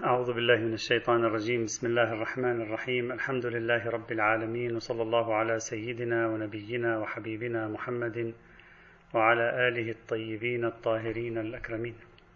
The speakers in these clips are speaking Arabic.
أعوذ بالله من الشيطان الرجيم. بسم الله الرحمن الرحيم. الحمد لله رب العالمين، وصلى الله على سيدنا ونبينا وحبيبنا محمد وعلى آله الطيبين الطاهرين الأكرمين.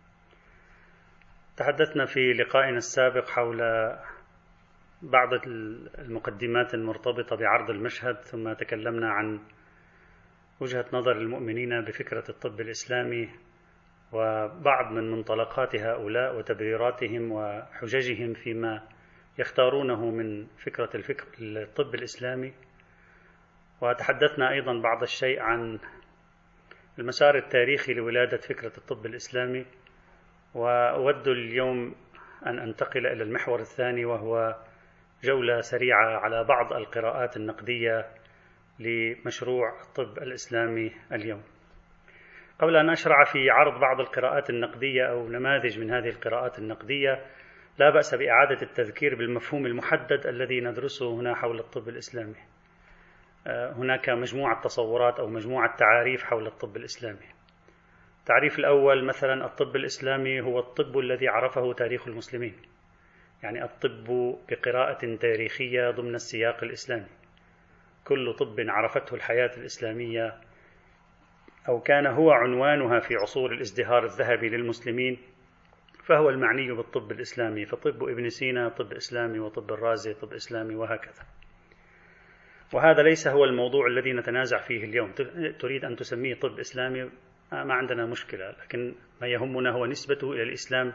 تحدثنا في لقائنا السابق حول بعض المقدمات المرتبطة بعرض المشهد، ثم تكلمنا عن وجهة نظر المؤمنين بفكرة الطب الإسلامي وبعض من منطلقات هؤلاء وتبريراتهم وحججهم فيما يختارونه من فكرة الطب الإسلامي. وتحدثنا أيضا بعض الشيء عن المسار التاريخي لولادة فكرة الطب الإسلامي، وأود اليوم أن أنتقل إلى المحور الثاني، وهو جولة سريعة على بعض القراءات النقدية لمشروع الطب الإسلامي اليوم. قبل أن أشرع في عرض بعض القراءات النقدية أو نماذج من هذه القراءات النقدية، لا بأس بإعادة التذكير بالمفهوم المحدد الذي ندرسه هنا حول الطب الإسلامي. هناك مجموعة تصورات أو مجموعة تعاريف حول الطب الإسلامي. التعريف الأول مثلا: الطب الإسلامي هو الطب الذي عرفه تاريخ المسلمين، يعني الطب بقراءة تاريخية ضمن السياق الإسلامي. كل طب عرفته الحياة الإسلامية أو كان هو عنوانها في عصور الازدهار الذهبي للمسلمين فهو المعني بالطب الإسلامي. فطب ابن سينا طب إسلامي، وطب الرازي طب إسلامي، وهكذا. وهذا ليس هو الموضوع الذي نتنازع فيه اليوم. تريد أن تسميه طب إسلامي، ما عندنا مشكلة، لكن ما يهمنا هو نسبته إلى الإسلام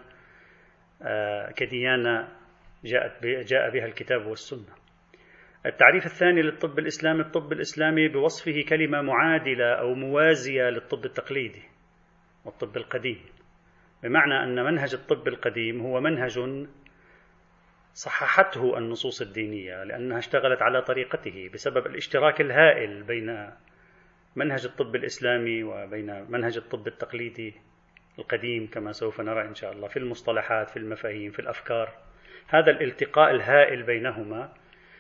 كديانة جاء بها الكتاب والسنة. التعريف الثاني للطب الإسلامي: الطب الإسلامي بوصفه كلمة معادلة أو موازية للطب التقليدي والطب القديم، بمعنى أن منهج الطب القديم هو منهج صححته النصوص الدينية لأنها اشتغلت على طريقته بسبب الاشتراك الهائل بين منهج الطب الإسلامي وبين منهج الطب التقليدي القديم، كما سوف نرى إن شاء الله في المصطلحات، في المفاهيم، في الأفكار. هذا الالتقاء الهائل بينهما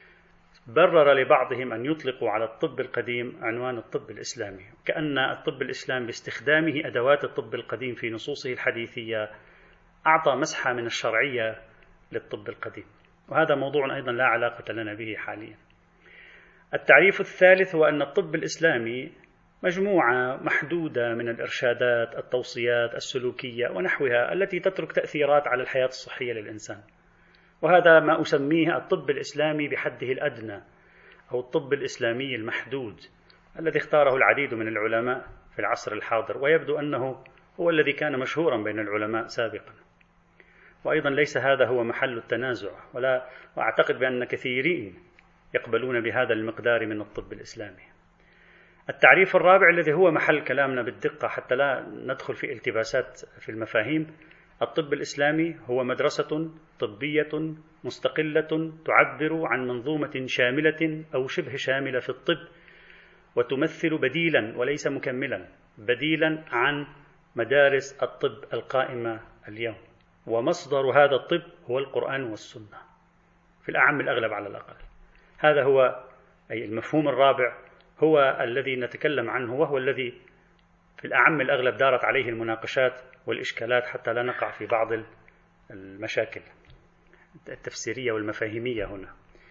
برر لبعضهم أن يطلقوا على الطب القديم عنوان الطب الإسلامي، كأن الطب الإسلامي باستخدامه أدوات الطب القديم في نصوصه الحديثية أعطى مسحة من الشرعية للطب القديم، وهذا موضوع أيضا لا علاقة لنا به حاليا. التعريف الثالث هو أن الطب الإسلامي مجموعة محدودة من الإرشادات، التوصيات السلوكية ونحوها التي تترك تأثيرات على الحياة الصحية للإنسان، وهذا ما أسميه الطب الإسلامي بحده الأدنى، أو الطب الإسلامي المحدود، الذي اختاره العديد من العلماء في العصر الحاضر، ويبدو أنه هو الذي كان مشهورا بين العلماء سابقا. وأيضا ليس هذا هو محل التنازع، وأعتقد بأن كثيرين يقبلون بهذا المقدار من الطب الإسلامي. التعريف الرابع الذي هو محل كلامنا بالدقة حتى لا ندخل في التباسات في المفاهيم: الطب الإسلامي هو مدرسة طبية مستقلة تعبر عن منظومة شاملة أو شبه شاملة في الطب، وتمثل بديلا وليس مكملا، بديلا عن مدارس الطب القائمة اليوم. ومصدر هذا الطب هو القرآن والسنة في الأعم الأغلب على الأقل. هذا هو أي المفهوم الرابع، هو الذي نتكلم عنه، وهو الذي في الأعم الأغلب دارت عليه المناقشات والإشكالات حتى لا نقع في بعض المشاكل التفسيرية والمفاهيمية هنا.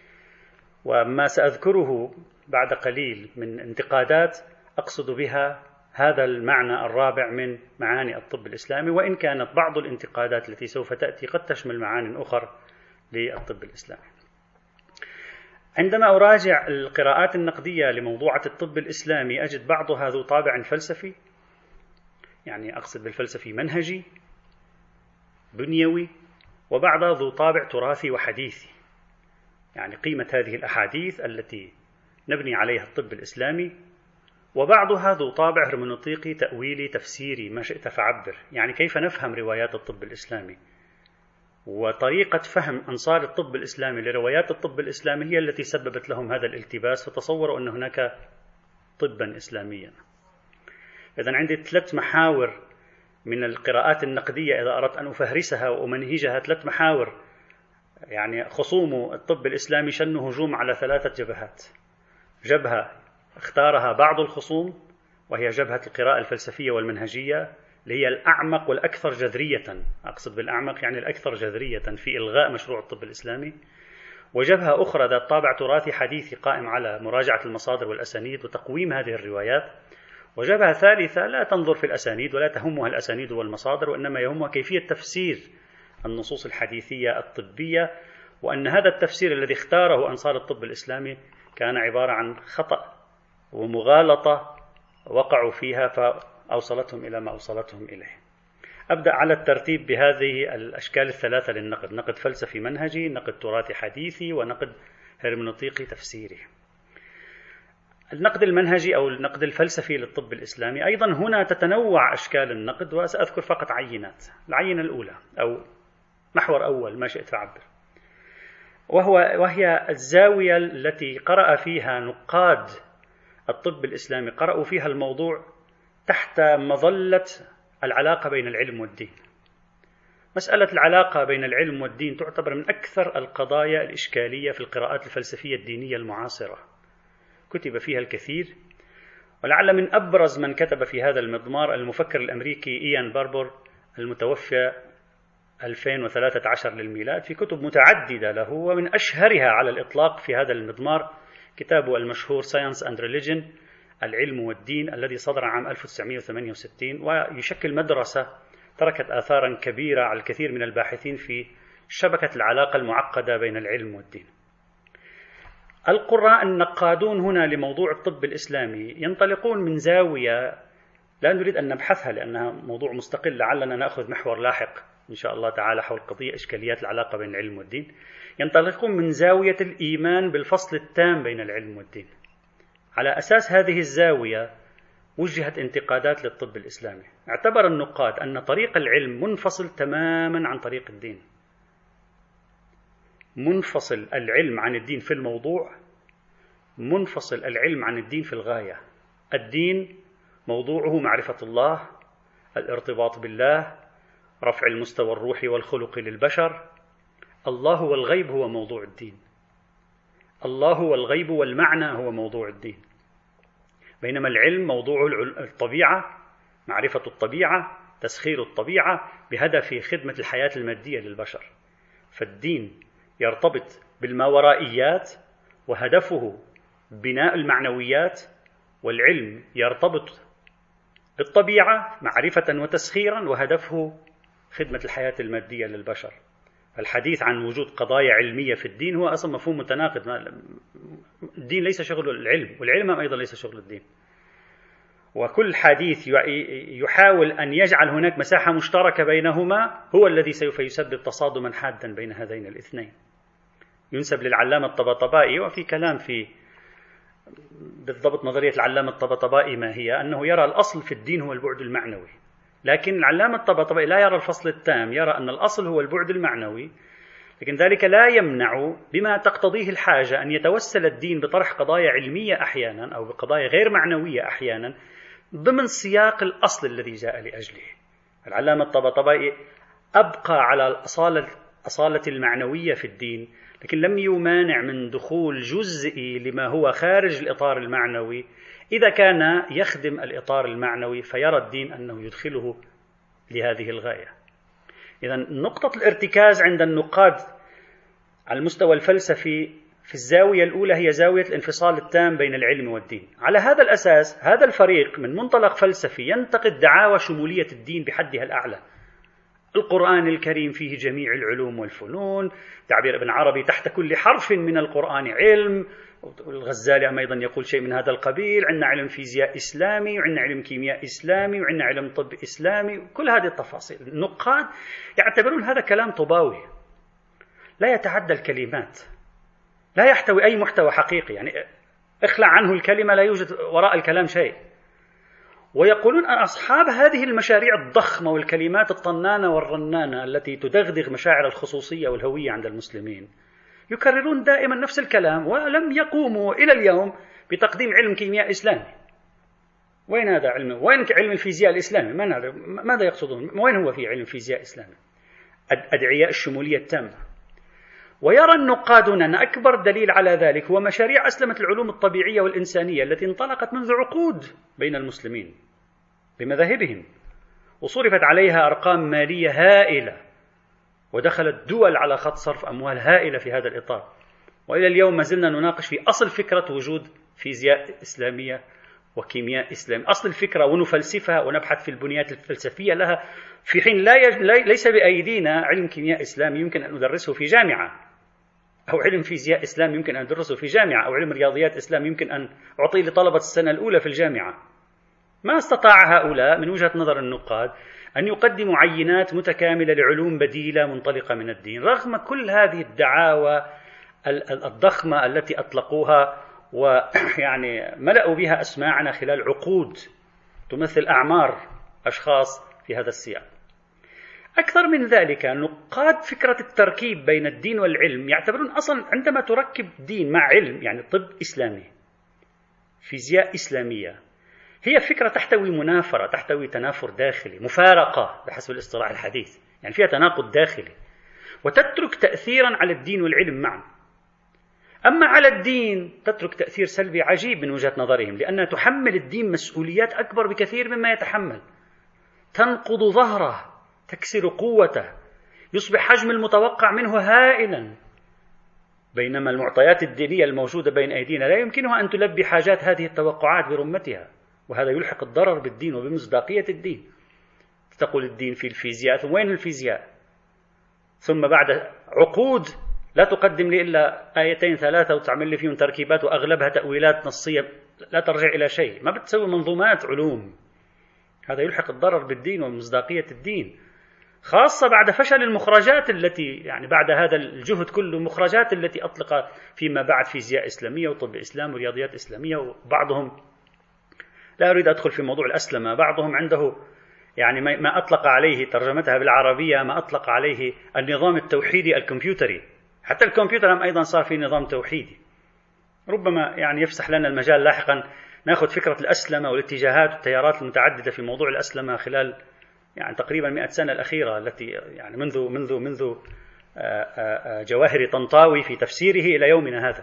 وما سأذكره بعد قليل من انتقادات أقصد بها هذا المعنى الرابع من معاني الطب الإسلامي، وإن كانت بعض الانتقادات التي سوف تأتي قد تشمل معاني أخرى للطب الإسلامي. عندما أراجع القراءات النقدية لموضوعة الطب الإسلامي أجد بعضها ذو طابع فلسفي، يعني أقصد بالفلسفي منهجي بنيوي، وبعضها ذو طابع تراثي وحديثي، يعني قيمة هذه الأحاديث التي نبني عليها الطب الإسلامي، وبعضها ذو طابع هرمنوطيقي تأويلي تفسيري، ما شئت فعبر، يعني كيف نفهم روايات الطب الإسلامي. وطريقة فهم أنصار الطب الإسلامي لروايات الطب الإسلامي هي التي سببت لهم هذا الالتباس، فتصوروا أن هناك طبا إسلاميا. إذن عندي 3 محاور من القراءات النقدية إذا أردت أن أفهرسها وأمنهجها، 3 محاور. يعني خصوم الطب الإسلامي شنوا هجوم على 3 جبهات: جبهة اختارها بعض الخصوم وهي جبهة القراءة الفلسفية والمنهجية، اللي هي الأعمق والأكثر جذرية، أقصد بالأعمق يعني الأكثر جذرية في إلغاء مشروع الطب الإسلامي، وجبهة أخرى ذات طابع تراثي حديثي قائم على مراجعة المصادر والأسانيد وتقويم هذه الروايات، وجبهة ثالثة لا تنظر في الأسانيد ولا تهمها الأسانيد والمصادر، وإنما يهمها كيفية تفسير النصوص الحديثية الطبية، وأن هذا التفسير الذي اختاره أنصار الطب الإسلامي كان عبارة عن خطأ ومغالطة وقعوا فيها فأوصلتهم إلى ما أوصلتهم إليه. أبدأ على الترتيب بهذه الأشكال الثلاثة للنقد: نقد فلسفي منهجي، نقد تراثي حديثي، ونقد هرمنوطيقي تفسيري. النقد المنهجي أو النقد الفلسفي للطب الإسلامي أيضا هنا تتنوع أشكال النقد، وسأذكر فقط عينات. العينة الأولى أو محور أول ما شئت فعبر، وهي الزاوية التي قرأ فيها نقاد الطب الإسلامي، قرأوا فيها الموضوع تحت مظلة العلاقة بين العلم والدين. مسألة العلاقة بين العلم والدين تعتبر من أكثر القضايا الإشكالية في القراءات الفلسفية الدينية المعاصرة، كتب فيها الكثير، ولعل من أبرز من كتب في هذا المضمار المفكر الأمريكي إيان باربور المتوفى 2013 للميلاد، في كتب متعددة له، ومن أشهرها على الإطلاق في هذا المضمار كتابه المشهور Science and Religion، العلم والدين، الذي صدر عام 1968، ويشكل مدرسة تركت آثارا كبيرة على الكثير من الباحثين في شبكة العلاقة المعقدة بين العلم والدين. القراء النقادون هنا لموضوع الطب الإسلامي ينطلقون من زاوية لا نريد أن نبحثها لأنها موضوع مستقل، لعلنا نأخذ محور لاحق إن شاء الله تعالى حول قضية إشكاليات العلاقة بين العلم والدين. ينطلقون من زاوية الإيمان بالفصل التام بين العلم والدين. على أساس هذه الزاوية وجهت انتقادات للطب الإسلامي. اعتبر النقاد أن طريق العلم منفصل تماما عن طريق الدين، منفصل العلم عن الدين في الموضوع، منفصل العلم عن الدين في الغاية. الدين موضوعه معرفة الله، الارتباط بالله، رفع المستوى الروحي والخلقي للبشر. الله والغيب هو موضوع الدين، الله والغيب والمعنى هو موضوع الدين. بينما العلم موضوع الطبيعة، معرفة الطبيعة، تسخير الطبيعة بهدف خدمة الحياة المادية للبشر. فالدين يرتبط بالماورائيات وهدفه بناء المعنويات، والعلم يرتبط بالطبيعة معرفة وتسخيرا وهدفه خدمة الحياة المادية للبشر. الحديث عن وجود قضايا علمية في الدين هو أصلا مفهوم متناقض. الدين ليس شغل العلم، والعلم أيضا ليس شغل الدين. وكل حديث يحاول أن يجعل هناك مساحة مشتركة بينهما هو الذي سوف يسبب تصادما حادا بين هذين الاثنين. ينسب للعلامة الطباطبائي، وفي كلام في بالضبط نظرية العلامة الطباطبائي ما هي، أنه يرى الأصل في الدين هو البعد المعنوي، لكن العلامة الطباطبائي لا يرى الفصل التام، يرى أن الأصل هو البعد المعنوي، لكن ذلك لا يمنع بما تقتضيه الحاجة أن يتوسل الدين بطرح قضايا علمية أحيانا أو بقضايا غير معنوية أحيانا ضمن سياق الأصل الذي جاء لأجله. العلامة الطباطبائي أبقى على أصالة المعنوية في الدين، لكن لم يمانع من دخول جزئي لما هو خارج الإطار المعنوي إذا كان يخدم الإطار المعنوي، فيرى الدين أنه يدخله لهذه الغاية. إذن نقطة الارتكاز عند النقاد على المستوى الفلسفي في الزاوية الأولى هي زاوية الانفصال التام بين العلم والدين. على هذا الأساس هذا الفريق من منطلق فلسفي ينتقد دعاوى شمولية الدين بحدها الأعلى. القرآن الكريم فيه جميع العلوم والفنون، تعبير ابن عربي تحت كل حرف من القرآن علم، الغزالي أيضا يقول شيء من هذا القبيل، عندنا علم فيزياء إسلامي، وعندنا علم كيمياء إسلامي، وعندنا علم طب إسلامي، كل هذه التفاصيل. النقاد يعتبرون هذا كلام طباوي لا يتعدى الكلمات، لا يحتوي أي محتوى حقيقي، يعني اخلع عنه الكلمة لا يوجد وراء الكلام شيء. ويقولون أن أصحاب هذه المشاريع الضخمة والكلمات الطنانة والرنانة التي تدغدغ مشاعر الخصوصية والهوية عند المسلمين يكررون دائما نفس الكلام، ولم يقوموا إلى اليوم بتقديم علم كيمياء إسلامي. وين هذا علم؟ وين علم الفيزياء الإسلامي؟ ماذا يقصدون؟ وين هو في علم فيزياء إسلامي؟ أدعياء الشمولية التامة. ويرى النقادون أن أكبر دليل على ذلك هو مشاريع أسلمة العلوم الطبيعية والإنسانية التي انطلقت منذ عقود بين المسلمين بمذاهبهم، وصرفت عليها أرقام مالية هائلة، ودخلت دول على خط صرف أموال هائلة في هذا الإطار. وإلى اليوم ما زلنا نناقش في أصل فكرة وجود فيزياء إسلامية وكيمياء إسلامية، أصل الفكرة، ونفلسفها ونبحث في البنيات الفلسفية لها، في حين ليس بأيدينا علم كيمياء إسلامي يمكن أن ندرسه في جامعة، أو علم فيزياء إسلام يمكن أن ندرسه في جامعة، أو علم رياضيات إسلام يمكن أن أعطيه لطلبة السنة الأولى في الجامعة. ما استطاع هؤلاء من وجهة نظر النقاد أن يقدموا عينات متكاملة لعلوم بديلة منطلقة من الدين، رغم كل هذه الدعاوى الضخمة التي أطلقوها ويعني ملأوا بها أسماعنا خلال عقود تمثل أعمار أشخاص في هذا السياق. أكثر من ذلك، نقاد فكرة التركيب بين الدين والعلم يعتبرون أصلا عندما تركب دين مع علم، يعني طب إسلامي، فيزياء إسلامية، هي فكرة تحتوي منافرة، تحتوي تنافر داخلي، مفارقة بحسب الاصطلاح الحديث، يعني فيها تناقض داخلي، وتترك تأثيرا على الدين والعلم معا. أما على الدين تترك تأثير سلبي عجيب من وجهة نظرهم، لأنها تحمل الدين مسؤوليات أكبر بكثير مما يتحمل، تنقض ظهره، تكسر قوته، يصبح حجم المتوقع منه هائلا، بينما المعطيات الدينية الموجودة بين أيدينا لا يمكنها أن تلبي حاجات هذه التوقعات برمتها، وهذا يلحق الضرر بالدين وبمصداقية الدين. تقول الدين في الفيزياء، ثم وين الفيزياء؟ ثم بعد عقود لا تقدم لي إلا آيتين ثلاثة وتعمل لي فيهم تركيبات وأغلبها تأويلات نصية لا ترجع إلى شيء، ما بتسوي منظومات علوم. هذا يلحق الضرر بالدين ومصداقية الدين، خاصة بعد فشل المخرجات التي، يعني بعد هذا الجهد كله، المخرجات التي أطلق فيما بعد فيزياء إسلامية وطب إسلام ورياضيات إسلامية. وبعضهم، لا أريد أدخل في موضوع الأسلمة، بعضهم عنده يعني ما أطلق عليه، ترجمتها بالعربية، ما أطلق عليه النظام التوحيدي الكمبيوتري. حتى الكمبيوتر أيضا صار في نظام توحيدي. ربما يعني يفسح لنا المجال لاحقا نأخذ فكرة الأسلمة والاتجاهات والتيارات المتعددة في موضوع الأسلمة خلال يعني تقريبا 100 سنة الأخيرة، التي يعني منذ جواهر طنطاوي في تفسيره إلى يومنا هذا.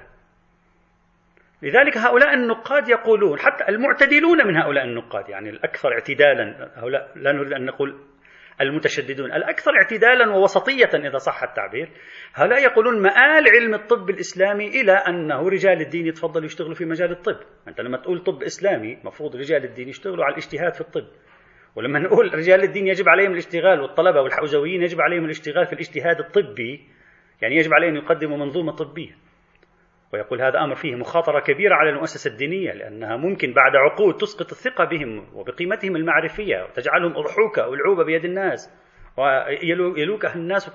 لذلك هؤلاء النقاد يقولون، حتى المعتدلون من هؤلاء النقاد، يعني الأكثر اعتدالا، هؤلاء لا نريد أن نقول المتشددون، الأكثر اعتدالا ووسطية إذا صح التعبير، هؤلاء يقولون مآل علم الطب الإسلامي إلى أنه رجال الدين يتفضلوا يشتغلوا في مجال الطب. أنت لما تقول طب إسلامي مفروض رجال الدين يشتغلوا على الاجتهاد في الطب، ولما نقول رجال الدين يجب عليهم الاشتغال، والطلبة والحوزويين يجب عليهم الاشتغال في الاجتهاد الطبي، يعني يجب عليهم يقدموا منظومة طبية. ويقول هذا أمر فيه مخاطرة كبيرة على المؤسسة الدينية، لأنها ممكن بعد عقود تسقط الثقة بهم وبقيمتهم المعرفية، وتجعلهم أضحوكة والعوبة بيد الناس، ويلوكه الناس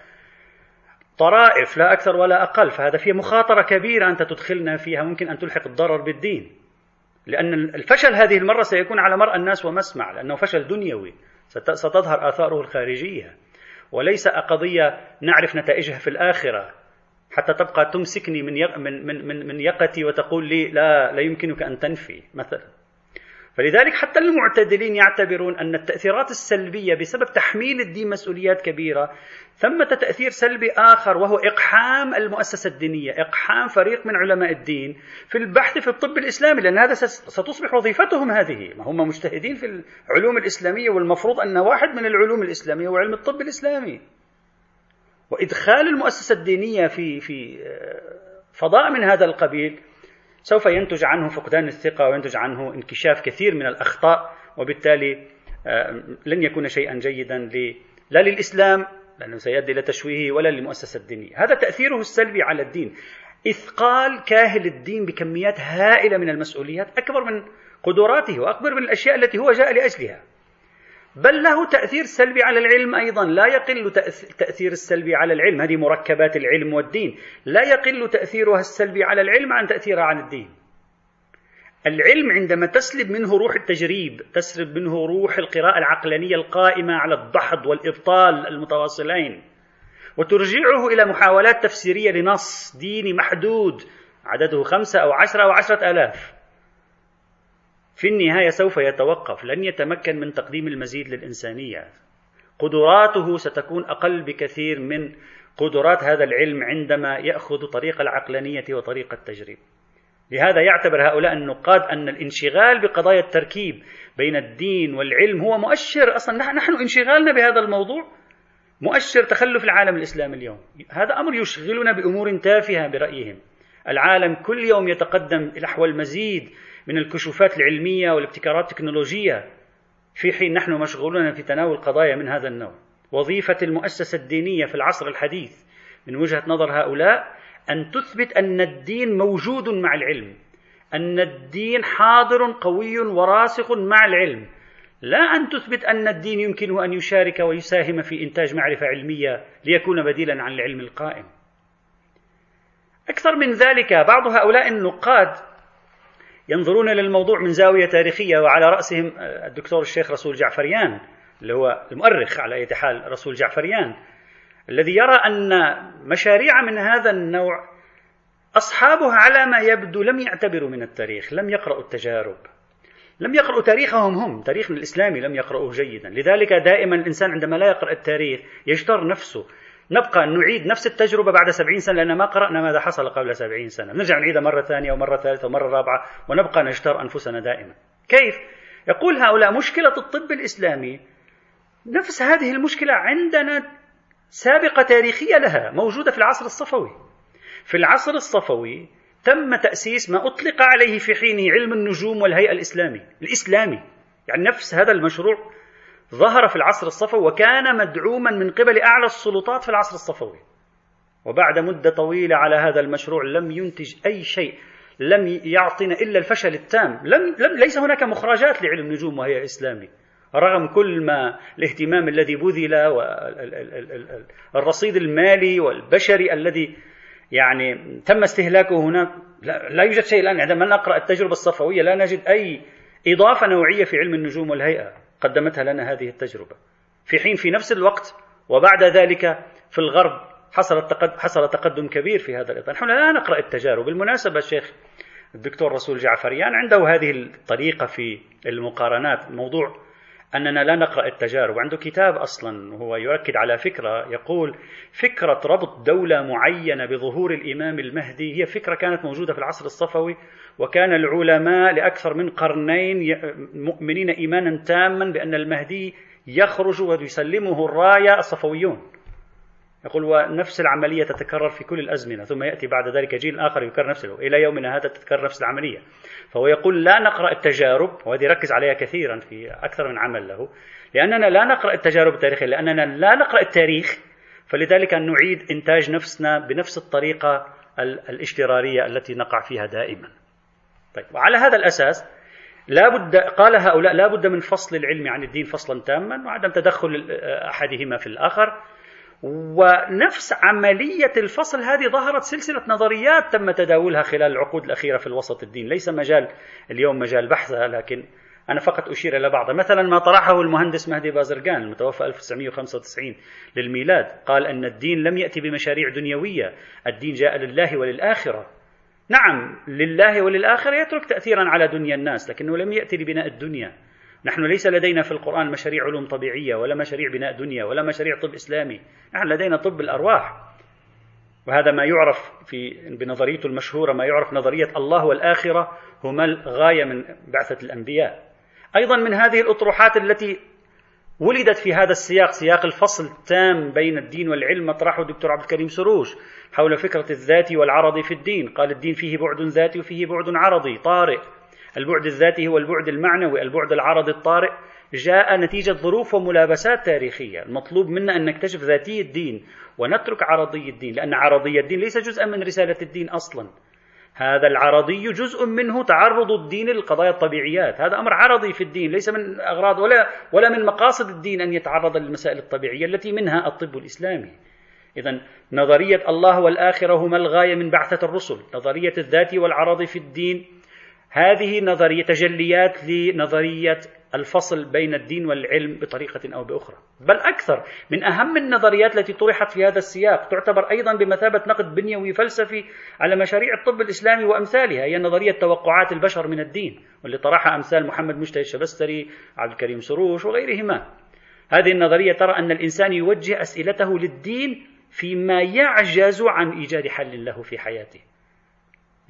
كطرائف لا أكثر ولا أقل. فهذا فيه مخاطرة كبيرة أنت تدخلنا فيها، ممكن أن تلحق الضرر بالدين، لأن الفشل هذه المرة سيكون على مرأى الناس ومسمع، لأنه فشل دنيوي ستظهر آثاره الخارجية، وليس قضية نعرف نتائجها في الآخرة حتى تبقى تمسكني من يقتي وتقول لي لا يمكنك أن تنفي مثلا. فلذلك حتى المعتدلين يعتبرون أن التأثيرات السلبية بسبب تحميل الدين مسؤوليات كبيرة، ثمة تأثير سلبي آخر، وهو إقحام المؤسسة الدينية، إقحام فريق من علماء الدين في البحث في الطب الإسلامي، لأن هذا ستصبح وظيفتهم هذه، ما هم مجتهدين في العلوم الإسلامية، والمفروض أن واحد من العلوم الإسلامية هو علم الطب الإسلامي. وإدخال المؤسسة الدينية في فضاء من هذا القبيل سوف ينتج عنه فقدان الثقة، وينتج عنه انكشاف كثير من الأخطاء، وبالتالي لن يكون شيئا جيدا لا للإسلام لأنه سيؤدي إلى تشويهه، ولا للمؤسسة الدينية. هذا تأثيره السلبي على الدين، إثقال كاهل الدين بكميات هائلة من المسؤوليات أكبر من قدراته وأكبر من الأشياء التي هو جاء لأجلها. بل له تأثير سلبي على العلم أيضا، لا يقل تأثير السلبي على العلم، هذه مركبات العلم والدين، لا يقل تأثيرها السلبي على العلم عن تأثيرها عن الدين. العلم عندما تسلب منه روح التجريب، تسلب منه روح القراءة العقلانية القائمة على الدحض والإبطال المتواصلين، وترجعه إلى محاولات تفسيرية لنص ديني محدود عدده 5 أو 10 أو 10,000، في النهاية سوف يتوقف، لن يتمكن من تقديم المزيد للإنسانية. قدراته ستكون أقل بكثير من قدرات هذا العلم عندما يأخذ طريق العقلانية وطريق التجريب. لهذا يعتبر هؤلاء النقاد أن الانشغال بقضايا التركيب بين الدين والعلم هو مؤشر، أصلا نحن انشغالنا بهذا الموضوع مؤشر تخلف العالم الإسلامي اليوم. هذا أمر يشغلنا بأمور تافهة برأيهم. العالم كل يوم يتقدم نحو المزيد من الكشوفات العلمية والابتكارات التكنولوجية، في حين نحن مشغولون في تناول قضايا من هذا النوع. وظيفة المؤسسة الدينية في العصر الحديث من وجهة نظر هؤلاء أن تثبت أن الدين موجود مع العلم، أن الدين حاضر قوي وراسخ مع العلم، لا أن تثبت أن الدين يمكنه أن يشارك ويساهم في إنتاج معرفة علمية ليكون بديلا عن العلم القائم. أكثر من ذلك، بعض هؤلاء النقاد ينظرون للموضوع من زاوية تاريخية، وعلى رأسهم الدكتور الشيخ رسول جعفريان اللي هو المؤرخ على أي حال رسول جعفريان، الذي يرى أن مشاريع من هذا النوع أصحابها على ما يبدو لم يعتبروا من التاريخ، لم يقرأوا التجارب، لم يقرأوا تاريخهم هم، تاريخنا الإسلامي لم يقرأوه جيدا. لذلك دائما الإنسان عندما لا يقرأ التاريخ يجتر نفسه، نبقى نعيد نفس التجربة بعد 70 سنة لأن ما قرأنا ماذا حصل قبل 70 سنة، نرجع نعيدها مرة ثانية ومرة ثالثة ومرة رابعة ونبقى نجتر أنفسنا دائما. كيف؟ يقول هؤلاء مشكلة الطب الإسلامي نفس هذه المشكلة عندنا سابقة تاريخية لها، موجودة في العصر الصفوي. في العصر الصفوي تم تأسيس ما أطلق عليه في حينه علم النجوم والهيئة الإسلامي، يعني نفس هذا المشروع ظهر في العصر الصفوي وكان مدعوما من قبل أعلى السلطات في العصر الصفوي. وبعد مدة طويلة على هذا المشروع لم ينتج أي شيء، لم يعطينا إلا الفشل التام. ليس هناك مخرجات لعلم النجوم وهي إسلامي، رغم كل ما الاهتمام الذي بذل والرصيد المالي والبشري الذي يعني تم استهلاكه هنا. لا يوجد شيء الآن. عندما نقرأ التجربة الصفوية لا نجد أي إضافة نوعية في علم النجوم والهيئة قدمتها لنا هذه التجربة، في حين في نفس الوقت وبعد ذلك في الغرب حصل تقدم كبير في هذا الإطار. نحن لا نقرأ التجارب. بالمناسبة الشيخ الدكتور رسول جعفريان عنده هذه الطريقة في المقارنات، موضوع أننا لا نقرأ التجارب. عنده كتاب أصلا وهو يؤكد على فكرة، يقول فكرة ربط دولة معينة بظهور الإمام المهدي هي فكرة كانت موجودة في العصر الصفوي، وكان العلماء لأكثر من قرنين مؤمنين إيمانا تاما بأن المهدي يخرج ويسلمه الراية الصفويون. يقول ونفس العملية تتكرر في كل الأزمنة، ثم يأتي بعد ذلك جيل آخر يكرر نفسه، إلى يومنا هذا تتكرر نفس العملية. فهو يقول لا نقرأ التجارب، وهذه ركز عليها كثيرا في أكثر من عمل له، لأننا لا نقرأ التجارب التاريخية، لأننا لا نقرأ التاريخ، فلذلك نعيد إنتاج نفسنا بنفس الطريقة الاشترارية التي نقع فيها دائما. طيب، وعلى هذا الأساس قال هؤلاء لا بد من فصل العلم عن الدين فصلا تاما، وعدم تدخل أحدهما في الآخر. ونفس عملية الفصل هذه ظهرت سلسلة نظريات تم تداولها خلال العقود الأخيرة في الوسط الدين، ليس مجال اليوم مجال بحثها، لكن أنا فقط أشير إلى بعضها. مثلا ما طرحه المهندس مهدي بازرقان المتوفى 1995 للميلاد، قال أن الدين لم يأتي بمشاريع دنيوية، الدين جاء لله وللآخرة. نعم، لله وللآخرة يترك تأثيرا على دنيا الناس، لكنه لم يأتي لبناء الدنيا. نحن ليس لدينا في القرآن مشاريع علوم طبيعية ولا مشاريع بناء دنيا ولا مشاريع طب إسلامي، نحن لدينا طب الأرواح، وهذا ما يعرف بنظريته المشهورة، ما يعرف نظرية الله والآخرة هما الغاية من بعثة الأنبياء. أيضا من هذه الأطروحات التي ولدت في هذا السياق، سياق الفصل التام بين الدين والعلم، مطرحه الدكتور عبد الكريم سروش حول فكرة الذاتي والعرضي في الدين. قال الدين فيه بعد ذاتي وفيه بعد عرضي طارئ، البعد الذاتي هو البعد المعنوي، البعد العرضي الطارئ جاء نتيجة ظروف وملابسات تاريخية. المطلوب منا أن نكتشف ذاتي الدين ونترك عرضي الدين، لأن عرضي الدين ليس جزءا من رسالة الدين أصلا. هذا العرضي جزء منه تعرض الدين للقضايا الطبيعيات، هذا أمر عرضي في الدين، ليس من أغراض ولا من مقاصد الدين أن يتعرض للمسائل الطبيعية التي منها الطب الإسلامي. إذن نظرية الله والآخرة هما الغاية من بعثة الرسل، نظرية الذات والعرض في الدين، هذه نظرية تجليات لنظرية الفصل بين الدين والعلم بطريقة أو بأخرى، بل أكثر من أهم النظريات التي طرحت في هذا السياق، تعتبر أيضا بمثابة نقد بنيوي فلسفي على مشاريع الطب الإسلامي وأمثالها، هي نظرية توقعات البشر من الدين، واللي طرحها أمثال محمد مجتهد الشبستري، عبد الكريم سروش وغيرهما. هذه النظرية ترى أن الإنسان يوجه أسئلته للدين فيما يعجز عن إيجاد حل له في حياته،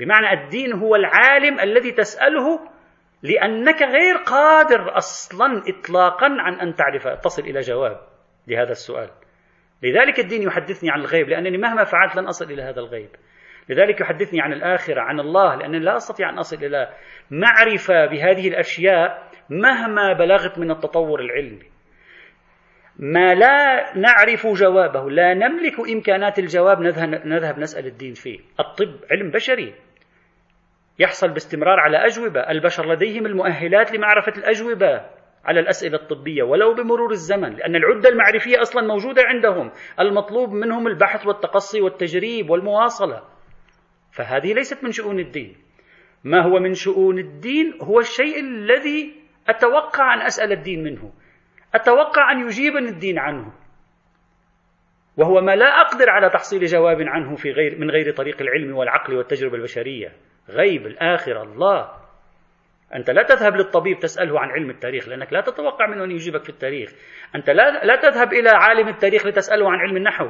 بمعنى الدين هو العالم الذي تسأله لأنك غير قادر أصلا إطلاقا عن أن تصل إلى جواب لهذا السؤال. لذلك الدين يحدثني عن الغيب، لأنني مهما فعلت لن أصل إلى هذا الغيب. لذلك يحدثني عن الآخرة، عن الله، لأنني لا أستطيع أن أصل إلى معرفة بهذه الأشياء مهما بلغت من التطور العلمي. ما لا نعرف جوابه، لا نملك إمكانات الجواب، نذهب نسأل الدين فيه. الطب علم بشري يحصل باستمرار على أجوبة، البشر لديهم المؤهلات لمعرفة الأجوبة على الأسئلة الطبية ولو بمرور الزمن، لأن العدة المعرفية أصلا موجودة عندهم، المطلوب منهم البحث والتقصي والتجريب والمواصلة. فهذه ليست من شؤون الدين. ما هو من شؤون الدين هو الشيء الذي أتوقع أن أسأل الدين منه، أتوقع أن يجيبني الدين عنه، وهو ما لا أقدر على تحصيل جواب عنه من غير طريق العلم والعقل والتجربة البشرية. غيب الآخرة الله. أنت لا تذهب للطبيب تسأله عن علم التاريخ، لأنك لا تتوقع منه أن يجيبك في التاريخ. أنت لا تذهب إلى عالم التاريخ لتسأله عن علم النحو.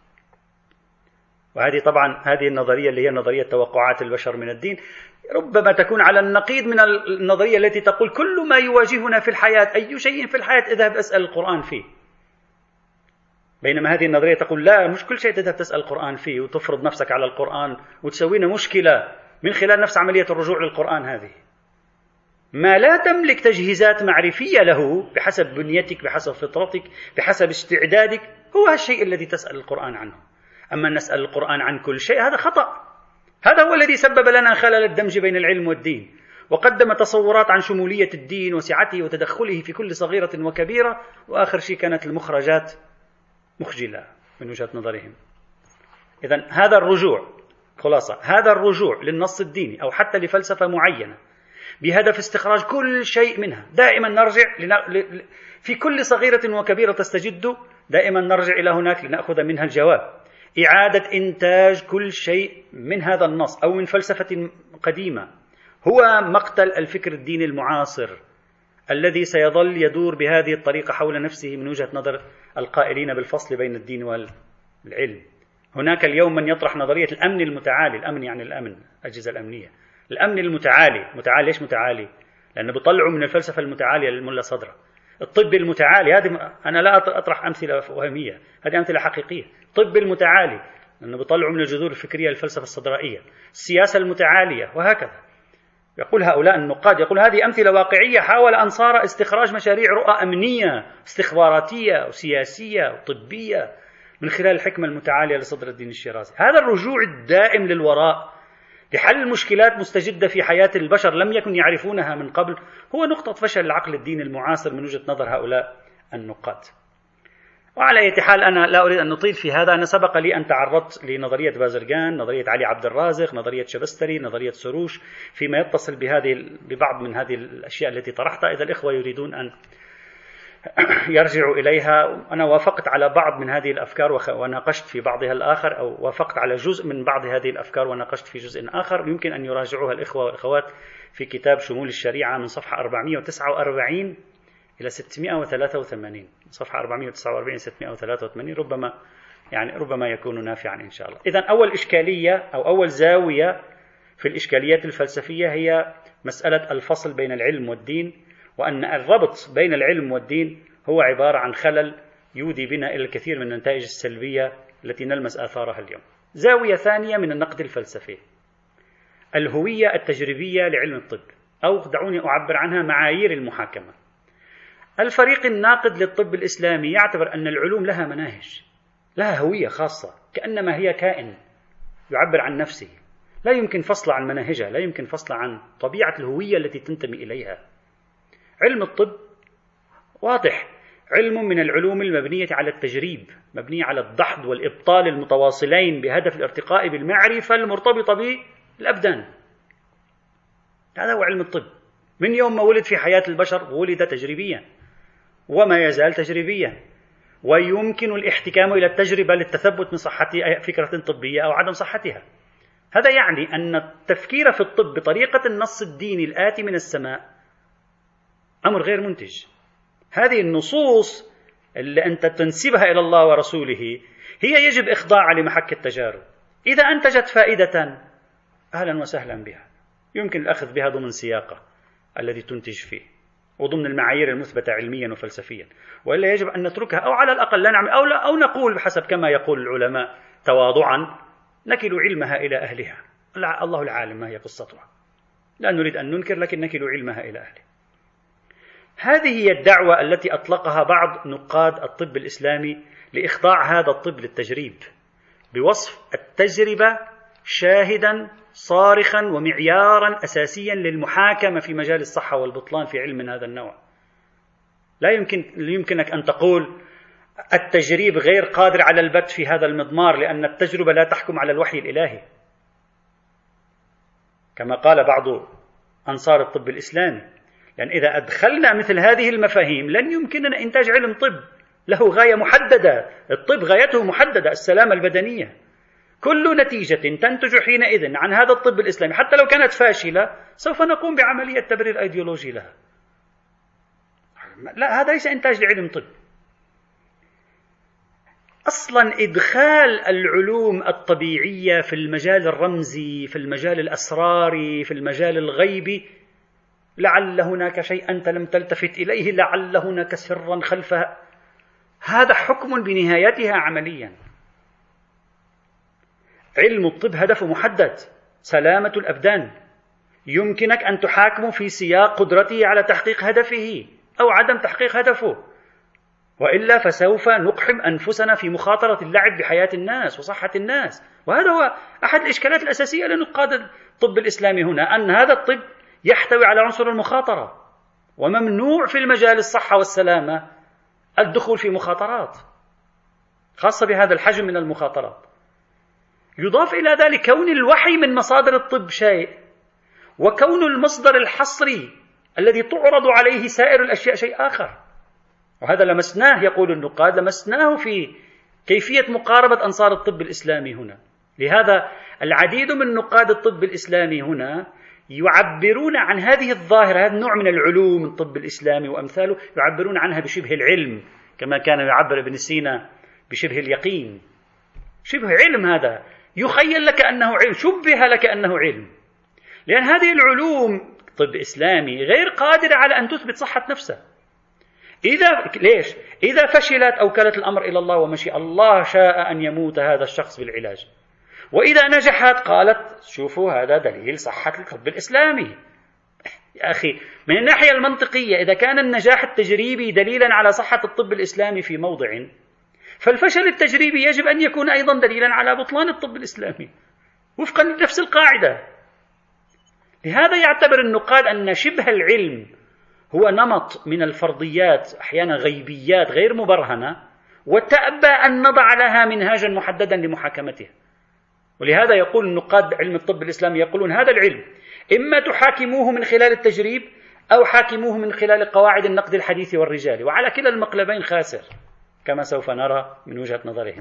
وهذه طبعا هذه النظرية اللي هي نظرية توقعات البشر من الدين ربما تكون على النقيض من النظرية التي تقول كل ما يواجهنا في الحياة، أي شيء في الحياة اذهب أسأل القرآن فيه. بينما هذه النظرية تقول لا، مش كل شيء تذهب تسأل القرآن فيه وتفرض نفسك على القرآن وتسوينا مشكلة من خلال نفس عملية الرجوع للقرآن. هذه ما لا تملك تجهيزات معرفية له بحسب بنيتك، بحسب فطرتك، بحسب استعدادك، هو الشيء الذي تسأل القرآن عنه. أما نسأل القرآن عن كل شيء هذا خطأ. هذا هو الذي سبب لنا خلل الدمج بين العلم والدين، وقدم تصورات عن شمولية الدين وسعته وتدخله في كل صغيرة وكبيرة، وآخر شيء كانت المخرجات مخجلة من وجهة نظرهم. إذن هذا الرجوع، خلاصة هذا الرجوع للنص الديني أو حتى لفلسفة معينة بهدف استخراج كل شيء منها، دائما نرجع في كل صغيرة وكبيرة تستجد دائما نرجع إلى هناك لنأخذ منها الجواب. إعادة إنتاج كل شيء من هذا النص أو من فلسفة قديمة هو مقتل الفكر الديني المعاصر الذي سيظل يدور بهذه الطريقة حول نفسه من وجهة نظر القائلين بالفصل بين الدين والعلم. هناك اليوم من يطرح نظرية الأمن المتعالي. الأمن يعني الأمن، الأجهزة الأمنية. الأمن المتعالي. متعالي ليش متعالي؟ لأنه بيطلعوا من الفلسفة المتعالية للملا صدرة. الطب المتعالي، هذه أنا لا أطرح أمثلة وهمية، هذه أمثلة حقيقية. الطب المتعالي لأنه بيطلعوا من الجذور الفكرية للفلسفة الصدرائية. السياسة المتعالية، وهكذا. يقول هؤلاء النقاد، يقول هذه أمثلة واقعية حاول أنصار استخراج مشاريع رؤى أمنية استخباراتية وسياسية وطبية من خلال الحكمة المتعالية لصدر الدين الشيرازي. هذا الرجوع الدائم للوراء لحل مشكلات مستجدة في حياة البشر لم يكن يعرفونها من قبل هو نقطة فشل العقل الديني المعاصر من وجهة نظر هؤلاء النقاد. وعلى أي حال أنا لا أريد أن نطيل في هذا. أنا سبق لي أن تعرضت لنظرية بازرغان، نظرية علي عبد الرازق، نظرية شبستري، نظرية سروش فيما يتصل ببعض من هذه الأشياء التي طرحتها. إذا الإخوة يريدون أن يرجعوا إليها، أنا وافقت على بعض من هذه الأفكار وناقشت في بعضها الآخر، أو وافقت على جزء من بعض هذه الأفكار وناقشت في جزء آخر. يمكن أن يراجعوها الإخوة والأخوات في كتاب شمول الشريعة من صفحة 449 إلى 683. صفحة 449 إلى 683 ربما يكون نافعا إن شاء الله. إذن أول إشكالية أو أول زاوية في الإشكاليات الفلسفية هي مسألة الفصل بين العلم والدين، وأن الربط بين العلم والدين هو عبارة عن خلل يودي بنا إلى الكثير من النتائج السلبية التي نلمس آثارها اليوم. زاوية ثانية من النقد الفلسفي، الهوية التجريبية لعلم الطب، أو دعوني أعبر عنها معايير المحاكمة. الفريق الناقد للطب الإسلامي يعتبر أن العلوم لها مناهج، لها هوية خاصة، كأنما هي كائن يعبر عن نفسه، لا يمكن فصل عن مناهجها، لا يمكن فصل عن طبيعة الهوية التي تنتمي إليها. علم الطب واضح، علم من العلوم المبنية على التجريب، مبنية على الدحض والإبطال المتواصلين بهدف الارتقاء بالمعرفة المرتبطة بالأبدان. هذا هو علم الطب. من يوم ما ولد في حياة البشر ولد تجريبيا وما يزال تجريبيا، ويمكن الاحتكام إلى التجربة للتثبت من صحة فكرة طبية أو عدم صحتها. هذا يعني أن التفكير في الطب بطريقة النص الديني الآتي من السماء أمر غير منتج. هذه النصوص اللي أنت تنسبها إلى الله ورسوله هي يجب إخضاعها لمحك التجارب. إذا أنتجت فائدة أهلا وسهلا بها، يمكن الأخذ بها ضمن سياقه الذي تنتج فيه وضمن المعايير المثبتة علميا وفلسفيا، وإلا يجب أن نتركها، أو على الأقل لا نعمل أو نقول بحسب كما يقول العلماء تواضعا: نكل علمها إلى أهلها، الله العالم ما هي قصتها، لا نريد أن ننكر لكن نكل علمها إلى أهلها. هذه هي الدعوة التي أطلقها بعض نقاد الطب الإسلامي لإخضاع هذا الطب للتجريب، بوصف التجربة شاهدا صارخا ومعيارا أساسيا للمحاكمة في مجال الصحة والبطلان في علم من هذا النوع. لا يمكنك أن تقول التجريب غير قادر على البت في هذا المضمار لأن التجربة لا تحكم على الوحي الإلهي، كما قال بعض أنصار الطب الإسلامي، لأن إذا أدخلنا مثل هذه المفاهيم لن يمكننا إنتاج علم طب له غاية محددة. الطب غايته محددة، السلامة البدنية. كل نتيجة تنتج حينئذ عن هذا الطب الإسلامي حتى لو كانت فاشلة سوف نقوم بعملية تبرير أيديولوجي لها. لا، هذا ليس إنتاج لعلم طب. أصلا إدخال العلوم الطبيعية في المجال الرمزي، في المجال الأسراري، في المجال الغيبي، لعل هناك شيء أنت لم تلتفت إليه، لعل هناك سرا خلفها، هذا حكم بنهايتها عمليا. علم الطب هدفه محدد، سلامة الأبدان، يمكنك أن تحاكمه في سياق قدرته على تحقيق هدفه أو عدم تحقيق هدفه، وإلا فسوف نقحم أنفسنا في مخاطرة اللعب بحياة الناس وصحة الناس. وهذا هو أحد الإشكالات الأساسية لنقاد الطب الإسلامي هنا، أن هذا الطب يحتوي على عنصر المخاطرة، وممنوع في المجال الصحة والسلامة الدخول في مخاطرات خاصة بهذا الحجم من المخاطرات. يضاف إلى ذلك كون الوحي من مصادر الطب شيء، وكون المصدر الحصري الذي تعرض عليه سائر الأشياء شيء آخر. وهذا لمسناه، يقول النقاد، لمسناه في كيفية مقاربة أنصار الطب الإسلامي هنا. لهذا العديد من نقاد الطب الإسلامي هنا يعبرون عن هذه الظاهرة، هذا النوع من العلوم من الطب الإسلامي وأمثاله، يعبرون عنها بشبه العلم، كما كان يعبر ابن سينا بشبه اليقين. شبه علم هذا يخيل لك أنه علم، شبه لك أنه علم، لأن هذه العلوم طب إسلامي غير قادرة على أن تثبت صحة نفسها. إذا فشلت أوكلت الأمر إلى الله ومشي الله شاء أن يموت هذا الشخص بالعلاج، وإذا نجحت قالت شوفوا هذا دليل صحة الطب الإسلامي. يا أخي، من الناحية المنطقية إذا كان النجاح التجريبي دليلا على صحة الطب الإسلامي في موضع، فالفشل التجريبي يجب أن يكون أيضا دليلا على بطلان الطب الإسلامي وفقا لنفس القاعدة. لهذا يعتبر النقاد أن شبه العلم هو نمط من الفرضيات أحيانا غيبيات غير مبرهنة، وتأبى أن نضع لها منهاجا محددا لمحاكمتها. ولهذا يقول النقاد علم الطب الإسلامي، يقولون هذا العلم إما تحاكموه من خلال التجريب أو حاكموه من خلال قواعد النقد الحديث والرجال، وعلى كلا المقلبين خاسر كما سوف نرى من وجهة نظرهم.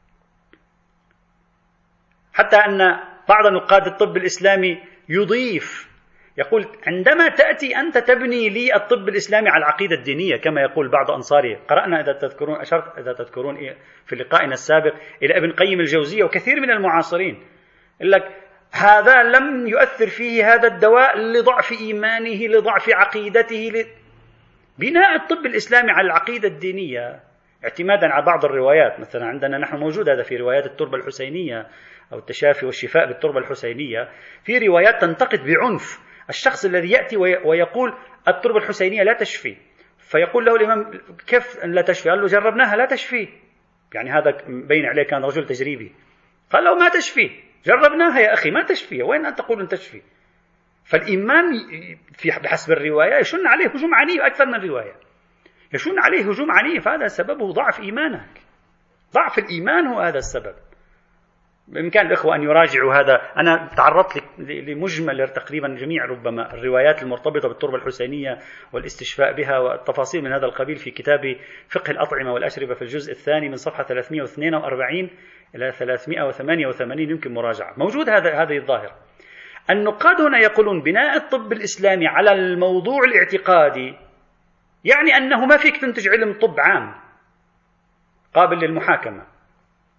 حتى أن بعض نقاد الطب الإسلامي يضيف، يقول عندما تأتي أنت تبني لي الطب الإسلامي على العقيدة الدينية كما يقول بعض أنصاره، قرأنا إذا تذكرون في لقائنا السابق إلى ابن قيم الجوزية وكثير من المعاصرين، يقول لك هذا لم يؤثر فيه هذا الدواء لضعف إيمانه، لضعف عقيدته. بناء الطب الإسلامي على العقيدة الدينية اعتمادا على بعض الروايات، مثلا عندنا نحن موجود هذا في روايات التربة الحسينية أو التشافي والشفاء بالتربة الحسينية، في روايات تنتقد بعنف الشخص الذي يأتي ويقول التربة الحسينية لا تشفي، فيقول له الإمام كيف لا تشفي؟ قال له جربناها لا تشفي، يعني هذا بين عليه كان رجل تجريبي، قال له ما تشفي، جربناها يا أخي ما تشفي، وين أنت تقول أن تشفي؟ فالإيمان بحسب الرواية يشن عليه هجوم عنيف أكثر من الرواية، يشن عليه هجوم عنيف، هذا سببه ضعف إيمانك، ضعف الإيمان هو هذا السبب. بإمكان الإخوة أن يراجعوا هذا، أنا تعرضت لمجمل تقريبا جميع ربما الروايات المرتبطة بالتربة الحسينية والاستشفاء بها والتفاصيل من هذا القبيل في كتاب فقه الأطعمة والأشربة في الجزء الثاني من صفحة 342 إلى 388، يمكن مراجعة، موجود هذه الظاهرة. النقاد هنا يقولون بناء الطب الإسلامي على الموضوع الاعتقادي يعني أنه ما فيك تنتج علم طب عام قابل للمحاكمة،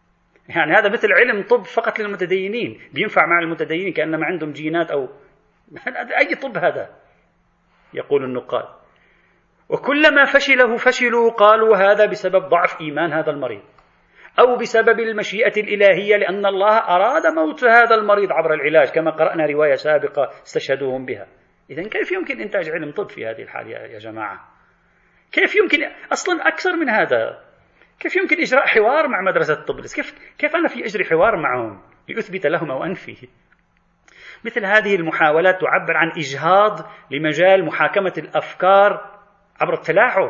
يعني هذا مثل علم طب فقط للمتدينين، بينفع مع المتدينين كأنما عندهم جينات أو أي طب هذا، يقول النقاد. وكلما فشلوا قالوا هذا بسبب ضعف إيمان هذا المريض، أو بسبب المشيئة الإلهية لأن الله أراد موت هذا المريض عبر العلاج، كما قرأنا رواية سابقة استشهدوهم بها. إذن كيف يمكن إنتاج علم طب في هذه الحال يا جماعة؟ كيف يمكن أصلا أكثر من هذا؟ كيف يمكن إجراء حوار مع مدرسة الطب؟ كيف أنا في أجري حوار معهم لأثبت لهم أو أنفي؟ مثل هذه المحاولات تعبر عن إجهاض لمجال محاكمة الأفكار عبر التلاعب.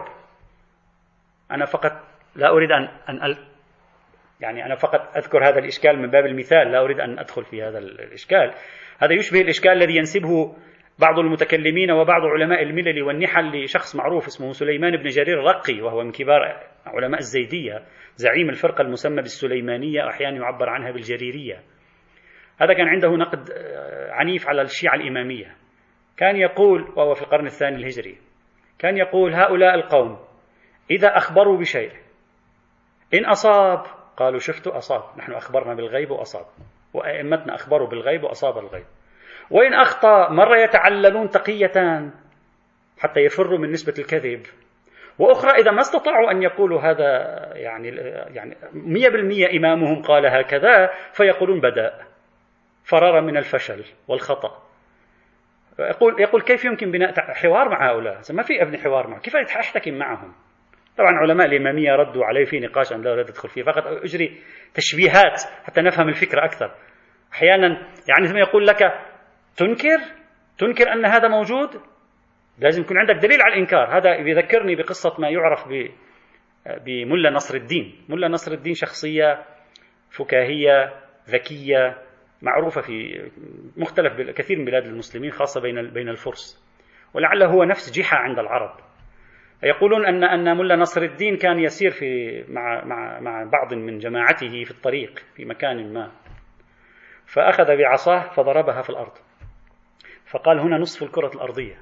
أنا فقط لا أريد أنا فقط أذكر هذا الإشكال من باب المثال، لا أريد أن أدخل في هذا الإشكال. هذا يشبه الإشكال الذي ينسبه بعض المتكلمين وبعض علماء الملل والنحل لشخص معروف اسمه سليمان بن جرير الرقي، وهو من كبار علماء الزيدية، زعيم الفرقة المسمى بالسليمانية، أحيانا يعبر عنها بالجريرية. هذا كان عنده نقد عنيف على الشيعة الإمامية. كان يقول، وهو في القرن الثاني الهجري، كان يقول هؤلاء القوم إذا أخبروا بشيء إن أصاب قالوا شفتوا أصاب، نحن أخبرنا بالغيب وأصاب، وأئمتنا أخبروا بالغيب وأصاب الغيب. وإن أخطأ مرة يتعللون تقية حتى يفروا من نسبة الكذب، وأخرى إذا ما استطاعوا أن يقولوا هذا يعني 100% إمامهم قال هكذا فيقولون بدأ فرارا من الفشل والخطأ. يقول كيف يمكن بناء حوار مع هؤلاء؟ ما في ابن حوار معهم، كيف أحتكم معهم؟ طبعا علماء الإمامية ردوا عليه في نقاش أنا لا أريد أدخل فيه، فقط أجري تشبيهات حتى نفهم الفكرة أكثر. أحيانا يعني ثم يقول لك تنكر أن هذا موجود، لازم يكون عندك دليل على الإنكار. هذا يذكرني بقصة ما يعرف بملا نصر الدين. ملا نصر الدين شخصية فكاهية ذكية معروفة في مختلف كثير من بلاد المسلمين، خاصة بين الفرس، ولعله هو نفس جحا عند العرب. يقولون أن ملا نصر الدين كان يسير مع بعض من جماعته في الطريق في مكان ما، فأخذ بعصاه فضربها في الأرض، فقال هنا نصف الكرة الأرضية.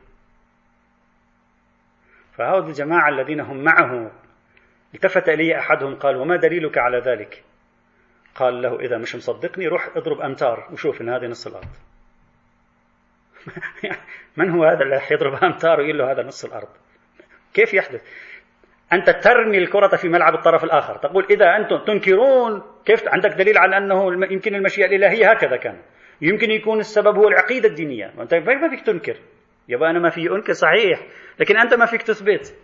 فهؤلاء الجماعة الذين هم معه التفت إلي أحدهم قال وما دليلك على ذلك؟ قال له إذا مش مصدقني روح اضرب أمتار وشوف إن هذه نص الأرض. من هو هذا اللي يضرب أمتار ويقول له هذا نص الأرض؟ كيف يحدث؟ أنت ترمي الكرة في ملعب الطرف الآخر، تقول إذا أنتم تنكرون كيف عندك دليل على أنه يمكن المشيئة الإلهية هكذا كان، يمكن يكون السبب هو العقيدة الدينية، وأنت ما فيك تنكر. يبقى أنا ما في أنكر صحيح، لكن أنت ما فيك تثبت.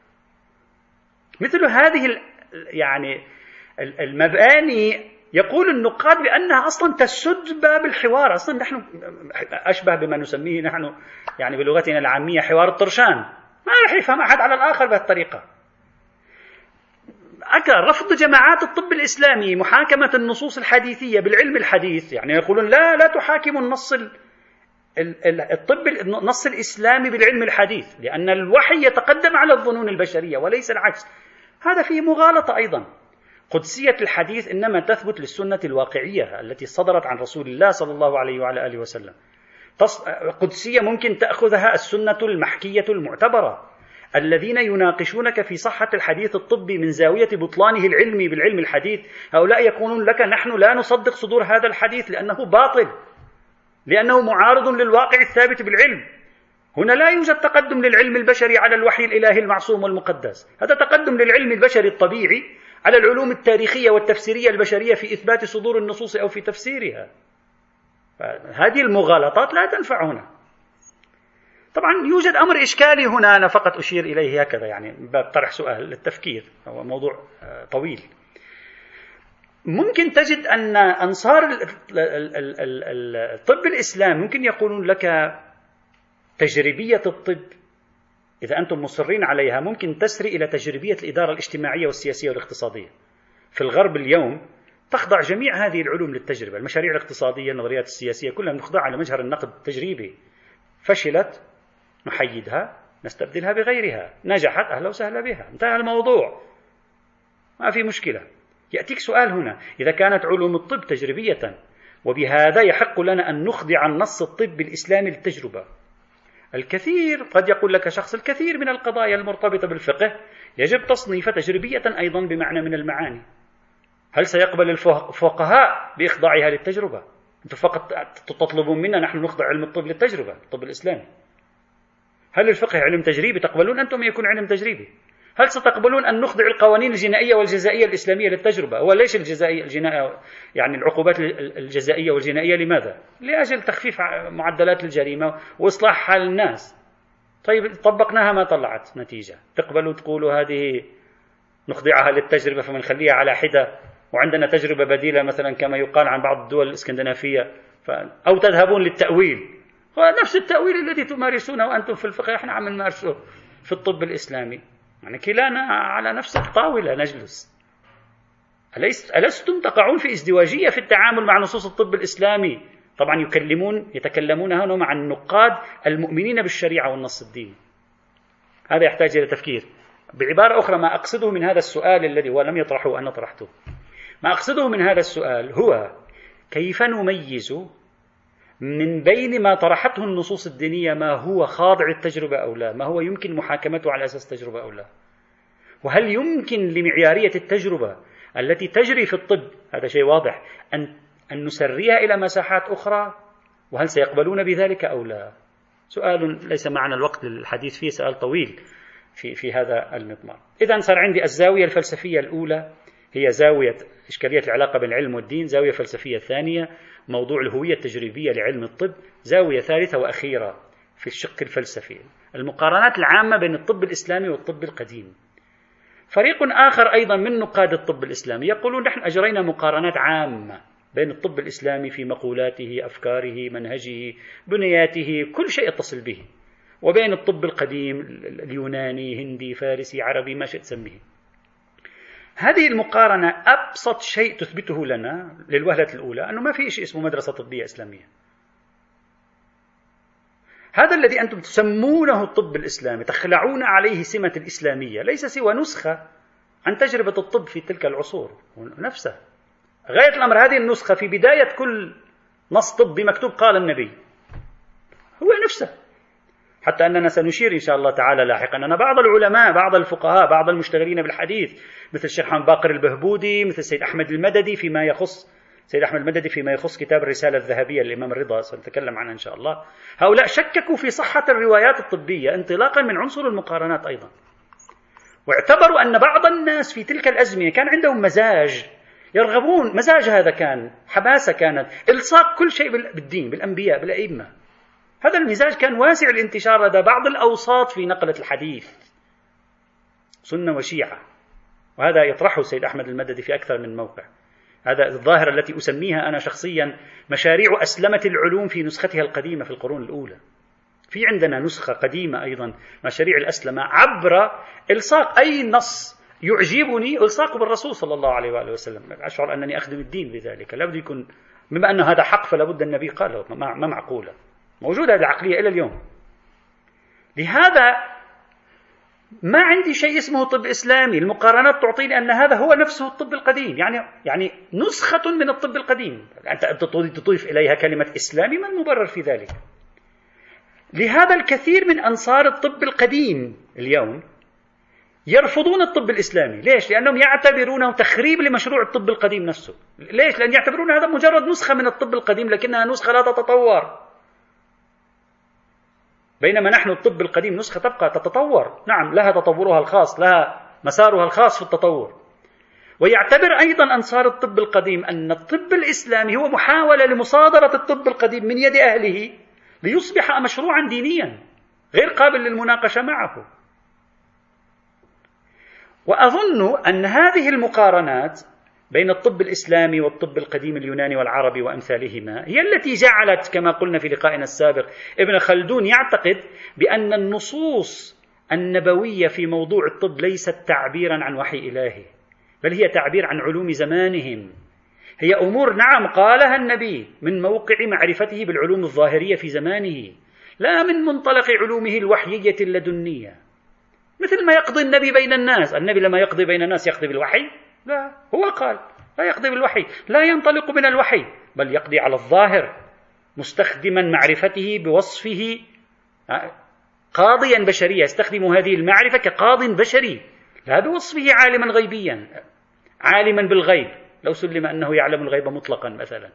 مثل هذه يعني المباني يقول النقاد بأنها أصلا تسد باب الحوار. أصلا نحن أشبه بما نسميه نحن يعني بلغتنا العامية حوار الطرشان، ما رح يفهم أحد على الآخر بهالطريقة. رفض جماعات الطب الإسلامي محاكمة النصوص الحديثية بالعلم الحديث، يعني يقولون لا تحاكموا النص الإسلامي بالعلم الحديث، لأن الوحي يتقدم على الظنون البشرية وليس العكس. هذا فيه مغالطة أيضا. قدسية الحديث إنما تثبت للسنة الواقعية التي صدرت عن رسول الله صلى الله عليه وعلى آله وسلم. قدسية ممكن تأخذها السنة المحكية المعتبرة. الذين يناقشونك في صحة الحديث الطبي من زاوية بطلانه العلمي بالعلم الحديث، هؤلاء يقولون لك نحن لا نصدق صدور هذا الحديث لأنه باطل، لأنه معارض للواقع الثابت بالعلم. هنا لا يوجد تقدم للعلم البشري على الوحي الإلهي المعصوم والمقدس، هذا تقدم للعلم البشري الطبيعي على العلوم التاريخية والتفسيرية البشرية في إثبات صدور النصوص أو في تفسيرها. هذه المغالطات لا تنفع هنا. طبعا يوجد أمر إشكالي هنا أنا فقط أشير إليه هكذا، يعني باب طرح سؤال للتفكير، هو موضوع طويل. ممكن تجد أن أنصار الطب الإسلام ممكن يقولون لك تجريبية الطب إذا أنتم مصرين عليها ممكن تسري إلى تجريبية الإدارة الاجتماعية والسياسية والاقتصادية. في الغرب اليوم تخضع جميع هذه العلوم للتجربة، المشاريع الاقتصادية، النظريات السياسية، كلها مخضعة على مجهر النقد التجريبي. فشلت نحيدها نستبدلها بغيرها، نجحت أهلا وسهلا بها، انتهى الموضوع، ما في مشكلة. يأتيك سؤال هنا، إذا كانت علوم الطب تجريبية وبهذا يحق لنا أن نخضع النص الطبي الإسلامي للتجربة. الكثير قد يقول لك شخص الكثير من القضايا المرتبطة بالفقه يجب تصنيفها تجريبية أيضا بمعنى من المعاني. هل سيقبل الفقهاء بإخضاعها للتجربة؟ أنتم فقط تطلبون منا نحن نخضع علم الطب للتجربة، الطب الإسلامي. هل الفقه علم تجريبي؟ تقبلون أنتم يكون علم تجريبي؟ هل ستقبلون أن نخضع القوانين الجنائية والجزائية الإسلامية للتجربة؟ هو ليش الجنائية يعني العقوبات الجزائية والجنائية لماذا؟ لأجل تخفيف معدلات الجريمة وإصلاح حال الناس. طيب طبقناها ما طلعت نتيجة، تقبلوا تقولوا هذه نخضعها للتجربة فمنخليها على حدة، وعندنا تجربة بديلة مثلا كما يقال عن بعض الدول الإسكندنافية، أو تذهبون للتأويل، هو نفس التأويل الذي تمارسونه وأنتم في الفقه احنا عم نمارسه في الطب الإسلامي. يعني كلانا على نفس الطاولة نجلس. ألستم تقعون في ازدواجية في التعامل مع نصوص الطب الإسلامي؟ طبعا يتكلمون هنا مع النقاد المؤمنين بالشريعة والنص الديني. هذا يحتاج إلى تفكير. بعبارة أخرى، ما أقصده من هذا السؤال الذي هو لم يطرحه أنا طرحته، ما أقصده من هذا السؤال هو كيف نميز من بين ما طرحته النصوص الدينية ما هو خاضع التجربة أو لا، ما هو يمكن محاكمته على أساس تجربة أو لا، وهل يمكن لمعيارية التجربة التي تجري في الطب، هذا شيء واضح، أن نسريها إلى مساحات أخرى، وهل سيقبلون بذلك أو لا؟ سؤال ليس معنا الوقت للحديث فيه، سؤال طويل في هذا المضمار. إذن صار عندي الزاوية الفلسفية الأولى هي زاوية إشكالية العلاقة بين العلم والدين، زاوية فلسفية ثانية موضوع الهوية التجريبية لعلم الطب، زاوية ثالثة وأخيرة في الشق الفلسفي المقارنات العامة بين الطب الإسلامي والطب القديم. فريق آخر أيضا من نقاد الطب الإسلامي يقولون نحن أجرينا مقارنات عامة بين الطب الإسلامي في مقولاته، أفكاره، منهجه، بنياته، كل شيء يتصل به، وبين الطب القديم اليوناني، هندي، فارسي، عربي، ما شئت سميه. هذه المقارنة أبسط شيء تثبته لنا للوهلة الأولى أنه ما في شيء اسمه مدرسة طبية إسلامية. هذا الذي أنتم تسمونه الطب الإسلامي تخلعون عليه سمة الإسلامية ليس سوى نسخة عن تجربة الطب في تلك العصور نفسها. غاية الأمر هذه النسخة في بداية كل نص طبي مكتوب قال النبي، هو نفسه. حتى أننا سنشير إن شاء الله تعالى لاحقا أن بعض العلماء، بعض الفقهاء، بعض المشتغلين بالحديث مثل الشيخ محمد باقر البهبودي، مثل السيد أحمد المددي فيما يخص كتاب الرسالة الذهبية للإمام الرضا، سنتكلم عنها إن شاء الله، هؤلاء شككوا في صحة الروايات الطبية انطلاقا من عنصر المقارنات أيضا، واعتبروا أن بعض الناس في تلك الأزمنة كان عندهم مزاج يرغبون، مزاج هذا كان حماسة، كانت إلصاق كل شيء بالدين، بالأنبياء، بالأئمة. هذا المزاج كان واسع الانتشار لدى بعض الأوساط في نقلة الحديث، سنة وشيعة، وهذا يطرحه السيد أحمد المددي في أكثر من موقع. هذا الظاهرة التي أسميها أنا شخصيا مشاريع أسلمة العلوم في نسختها القديمة في القرون الأولى. في عندنا نسخة قديمة أيضا مشاريع الأسلمة عبر إلصاق أي نص يعجبني إلصاقه بالرسول صلى الله عليه وآله وسلم. أشعر أنني أخدم الدين بذلك، لابد يكون بما أن هذا حق فلا بد النبي قاله، ما معقولة، موجودة هذه العقلية إلى اليوم. لهذا ما عندي شيء اسمه طب إسلامي، المقارنات تعطيني أن هذا هو نفسه الطب القديم، يعني نسخة من الطب القديم. أنت تضيف إليها كلمة إسلامي، ما المبرر في ذلك؟ لهذا الكثير من أنصار الطب القديم اليوم يرفضون الطب الإسلامي. ليش؟ لأنهم يعتبرونه تخريب لمشروع الطب القديم نفسه. ليش؟ لأن يعتبرون هذا مجرد نسخة من الطب القديم، لكنها نسخة لا تتطور، بينما نحن الطب القديم نسخة تبقى تتطور، نعم لها تطورها الخاص، لها مسارها الخاص في التطور. ويعتبر أيضا أنصار الطب القديم أن الطب الإسلامي هو محاولة لمصادرة الطب القديم من يد أهله ليصبح مشروعا دينيا غير قابل للمناقشة معه. وأظن أن هذه المقارنات بين الطب الإسلامي والطب القديم اليوناني والعربي وأمثالهما هي التي جعلت، كما قلنا في لقائنا السابق، ابن خلدون يعتقد بأن النصوص النبوية في موضوع الطب ليست تعبيرا عن وحي إلهي، بل هي تعبير عن علوم زمانهم. هي أمور نعم قالها النبي من موقع معرفته بالعلوم الظاهرية في زمانه، لا من منطلق علومه الوحيية اللدنية، مثل ما يقضي النبي بين الناس. النبي لما يقضي بين الناس يقضي بالوحي؟ لا، هو قال لا يقضي بالوحي، لا ينطلق من الوحي، بل يقضي على الظاهر مستخدما معرفته بوصفه قاضيا بشريا، يستخدم هذه المعرفة كقاض بشري لا بوصفه عالما غيبيا عالما بالغيب، لو سلم أنه يعلم الغيب مطلقا مثلا.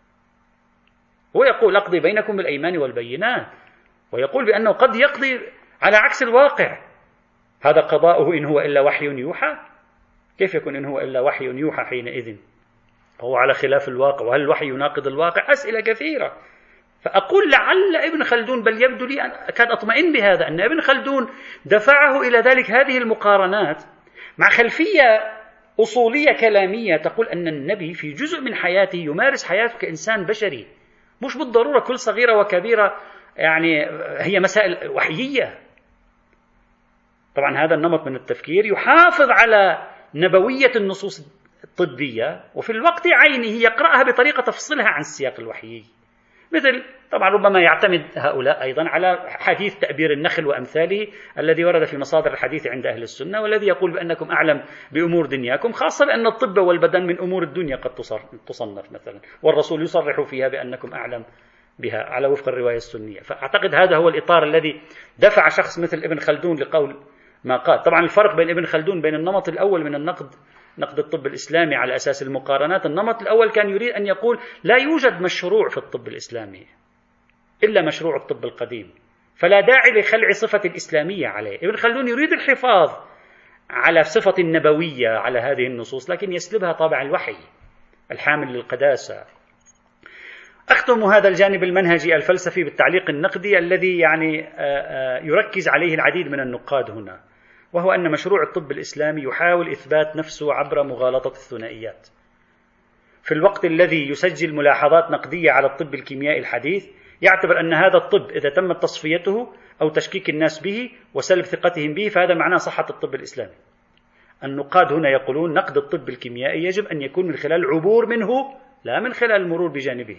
هو يقول أقضي بينكم بالأيمان والبينات، ويقول بأنه قد يقضي على عكس الواقع. هذا قضاؤه إن هو إلا وحي يوحى. كيف يكون إن هو إلا وحي يوحى حينئذ؟ هو على خلاف الواقع، وهل الوحي يناقض الواقع؟ أسئلة كثيرة. فأقول لعل ابن خلدون، بل يبدو لي أكاد أطمئن بهذا، أن ابن خلدون دفعه إلى ذلك هذه المقارنات مع خلفية أصولية كلامية تقول أن النبي في جزء من حياته يمارس حياته كإنسان بشري، مش بالضرورة كل صغيرة وكبيرة يعني هي مسائل وحيية. طبعا هذا النمط من التفكير يحافظ على نبوية النصوص الطبية، وفي الوقت عينه يقرأها بطريقة تفصلها عن السياق الوحيي. مثل طبعا ربما يعتمد هؤلاء أيضا على حديث تأبير النخل وأمثاله الذي ورد في مصادر الحديث عند أهل السنة، والذي يقول بأنكم أعلم بأمور دنياكم، خاصة بأن الطب والبدن من أمور الدنيا قد تصنف مثلا، والرسول يصرح فيها بأنكم أعلم بها على وفق الرواية السنية. فأعتقد هذا هو الإطار الذي دفع شخص مثل ابن خلدون لقول ما قال. طبعا الفرق بين ابن خلدون بين النمط الأول من نقد الطب الإسلامي على أساس المقارنات، النمط الأول كان يريد أن يقول لا يوجد مشروع في الطب الإسلامي إلا مشروع الطب القديم، فلا داعي لخلع صفة الإسلامية عليه. ابن خلدون يريد الحفاظ على صفة النبوية على هذه النصوص، لكن يسلبها طابع الوحي الحامل للقداسة. أختم هذا الجانب المنهجي الفلسفي بالتعليق النقدي الذي يعني يركز عليه العديد من النقاد هنا، وهو أن مشروع الطب الإسلامي يحاول إثبات نفسه عبر مغالطة الثنائيات. في الوقت الذي يسجل ملاحظات نقدية على الطب الكيميائي الحديث، يعتبر أن هذا الطب إذا تمت تصفيته أو تشكيك الناس به وسلب ثقتهم به فهذا معناه صحة الطب الإسلامي. النقاد هنا يقولون نقد الطب الكيميائي يجب أن يكون من خلال العبور منه لا من خلال المرور بجانبه.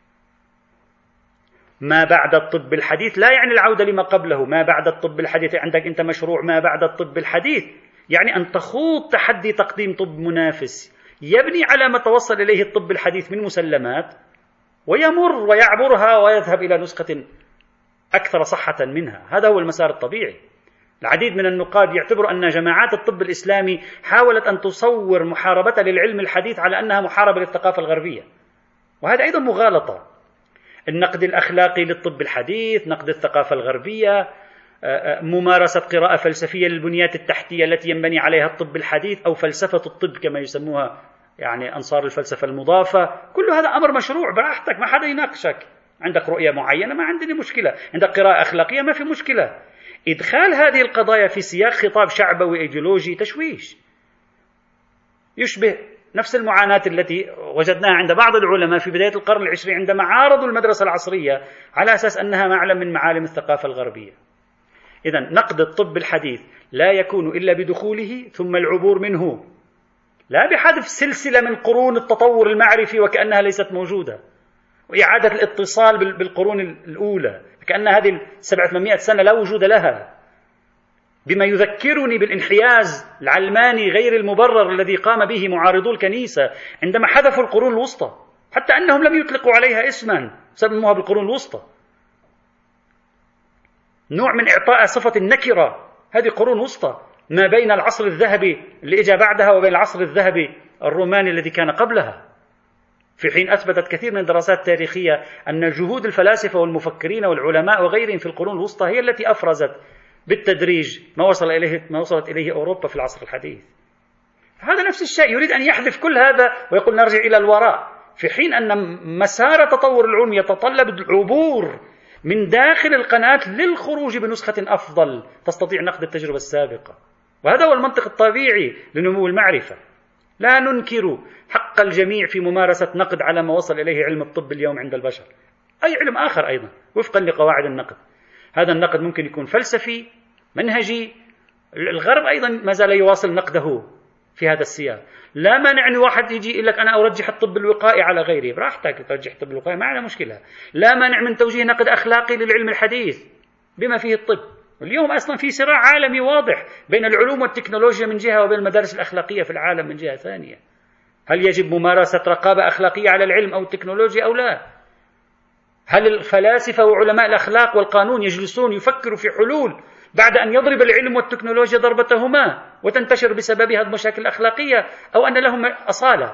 ما بعد الطب الحديث لا يعني العودة لما قبله. ما بعد الطب الحديث عندك أنت مشروع ما بعد الطب الحديث، يعني أن تخوض تحدي تقديم طب منافس يبني على ما توصل إليه الطب الحديث من مسلمات، ويمر ويعبرها ويذهب إلى نسخة أكثر صحة منها. هذا هو المسار الطبيعي. العديد من النقاد يعتبر أن جماعات الطب الإسلامي حاولت أن تصور محاربتها للعلم الحديث على أنها محاربة للثقافة الغربية، وهذا أيضا مغالطة. النقد الأخلاقي للطب الحديث، نقد الثقافة الغربية، ممارسة قراءة فلسفية للبنيات التحتية التي ينبني عليها الطب الحديث أو فلسفة الطب كما يسموها يعني أنصار الفلسفة المضافة، كل هذا أمر مشروع براحتك، ما حدا يناقشك. عندك رؤية معينة ما عندنا مشكلة، عندك قراءة أخلاقية ما في مشكلة. إدخال هذه القضايا في سياق خطاب شعبوي أيديولوجي تشويش، يشبه نفس المعاناة التي وجدناها عند بعض العلماء في بداية القرن العشرين عندما عارضوا المدرسة العصرية على أساس أنها معلم من معالم الثقافة الغربية. إذن نقد الطب الحديث لا يكون إلا بدخوله ثم العبور منه، لا بحذف سلسلة من قرون التطور المعرفي وكأنها ليست موجودة، وإعادة الاتصال بالقرون الأولى كأن هذه 700 سنة لا وجود لها، بما يذكرني بالانحياز العلماني غير المبرر الذي قام به معارضو الكنيسة عندما حذفوا القرون الوسطى، حتى أنهم لم يطلقوا عليها اسما، سموها بالقرون الوسطى، نوع من إعطاء صفة النكرة. هذه قرون وسطى ما بين العصر الذهبي اللي إجا بعدها وبين العصر الذهبي الروماني الذي كان قبلها، في حين أثبتت كثير من الدراسات التاريخية أن جهود الفلاسفة والمفكرين والعلماء وغيرهم في القرون الوسطى هي التي أفرزت بالتدريج ما وصلت إليه أوروبا في العصر الحديث. هذا نفس الشيء، يريد أن يحذف كل هذا ويقول نرجع إلى الوراء، في حين أن مسار تطور العلم يتطلب العبور من داخل القناة للخروج بنسخة أفضل تستطيع نقد التجربة السابقة. وهذا هو المنطق الطبيعي لنمو المعرفة. لا ننكر حق الجميع في ممارسة نقد على ما وصل إليه علم الطب اليوم عند البشر، أي علم آخر أيضا وفقا لقواعد النقد. هذا النقد ممكن يكون فلسفي منهجي، الغرب أيضا ما زال يواصل نقده في هذا السياق. لا مانع أن واحد يجي يقول لك أنا أرجح الطب الوقائي على غيره، براحتك ترجح الطب الوقائي ما عندنا مشكلة. لا مانع من توجيه نقد أخلاقي للعلم الحديث بما فيه الطب. اليوم أصلا في صراع عالمي واضح بين العلوم والتكنولوجيا من جهة وبين المدارس الأخلاقية في العالم من جهة ثانية. هل يجب ممارسة رقابة أخلاقية على العلم أو التكنولوجيا أو لا؟ هل الفلاسفة وعلماء الأخلاق والقانون يجلسون يفكروا في حلول بعد أن يضرب العلم والتكنولوجيا ضربتهما وتنتشر بسببها المشاكل الأخلاقية، أو أن لهم أصالة؟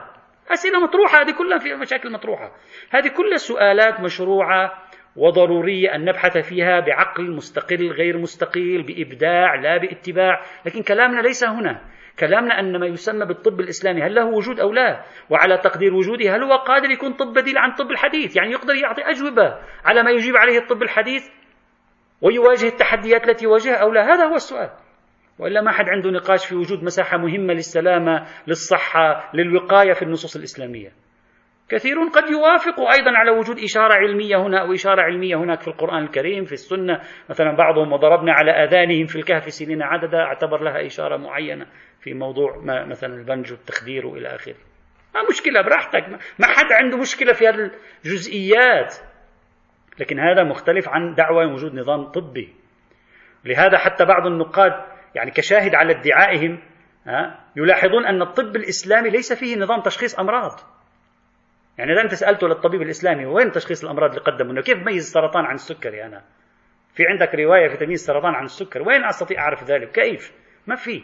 أسئلة مطروحة، هذه كلها في مشاكل مطروحة، هذه كلها سؤالات مشروعة وضرورية أن نبحث فيها بعقل مستقل غير مستقيل، بإبداع لا باتباع. لكن كلامنا ليس هنا، كلامنا أن ما يسمى بالطب الإسلامي هل له وجود أو لا، وعلى تقدير وجوده هل هو قادر يكون طب بديل عن طب الحديث، يعني يقدر يعطي أجوبة على ما يجيب عليه الطب الحديث ويواجه التحديات التي يواجهها أو لا. هذا هو السؤال، وإلا ما حد عنده نقاش في وجود مساحة مهمة للسلامة، للصحة، للوقاية في النصوص الإسلامية. كثيرون قد يوافقوا أيضا على وجود إشارة علمية هنا أو إشارة علمية هناك في القرآن الكريم، في السنة، مثلا بعضهم وضربنا على آذانهم في الكهف سنين عددا، اعتبر لها إشارة معينة في موضوع ما مثلا البنج والتخدير وإلى آخره. ما مشكلة، براحتك، ما حد عنده مشكلة في هذه الجزئيات، لكن هذا مختلف عن دعوى وجود نظام طبي. لهذا حتى بعض النقاد يعني كشاهد على ادعائهم يلاحظون أن الطب الإسلامي ليس فيه نظام تشخيص أمراض. يعني إذا أنت سألته للطبيب الإسلامي وين تشخيص الأمراض اللي قدمه، كيف ميز السرطان عن السكري، أنا في عندك رواية في تمييز السرطان عن السكر، وين أستطيع أعرف ذلك؟ كيف؟ ما في.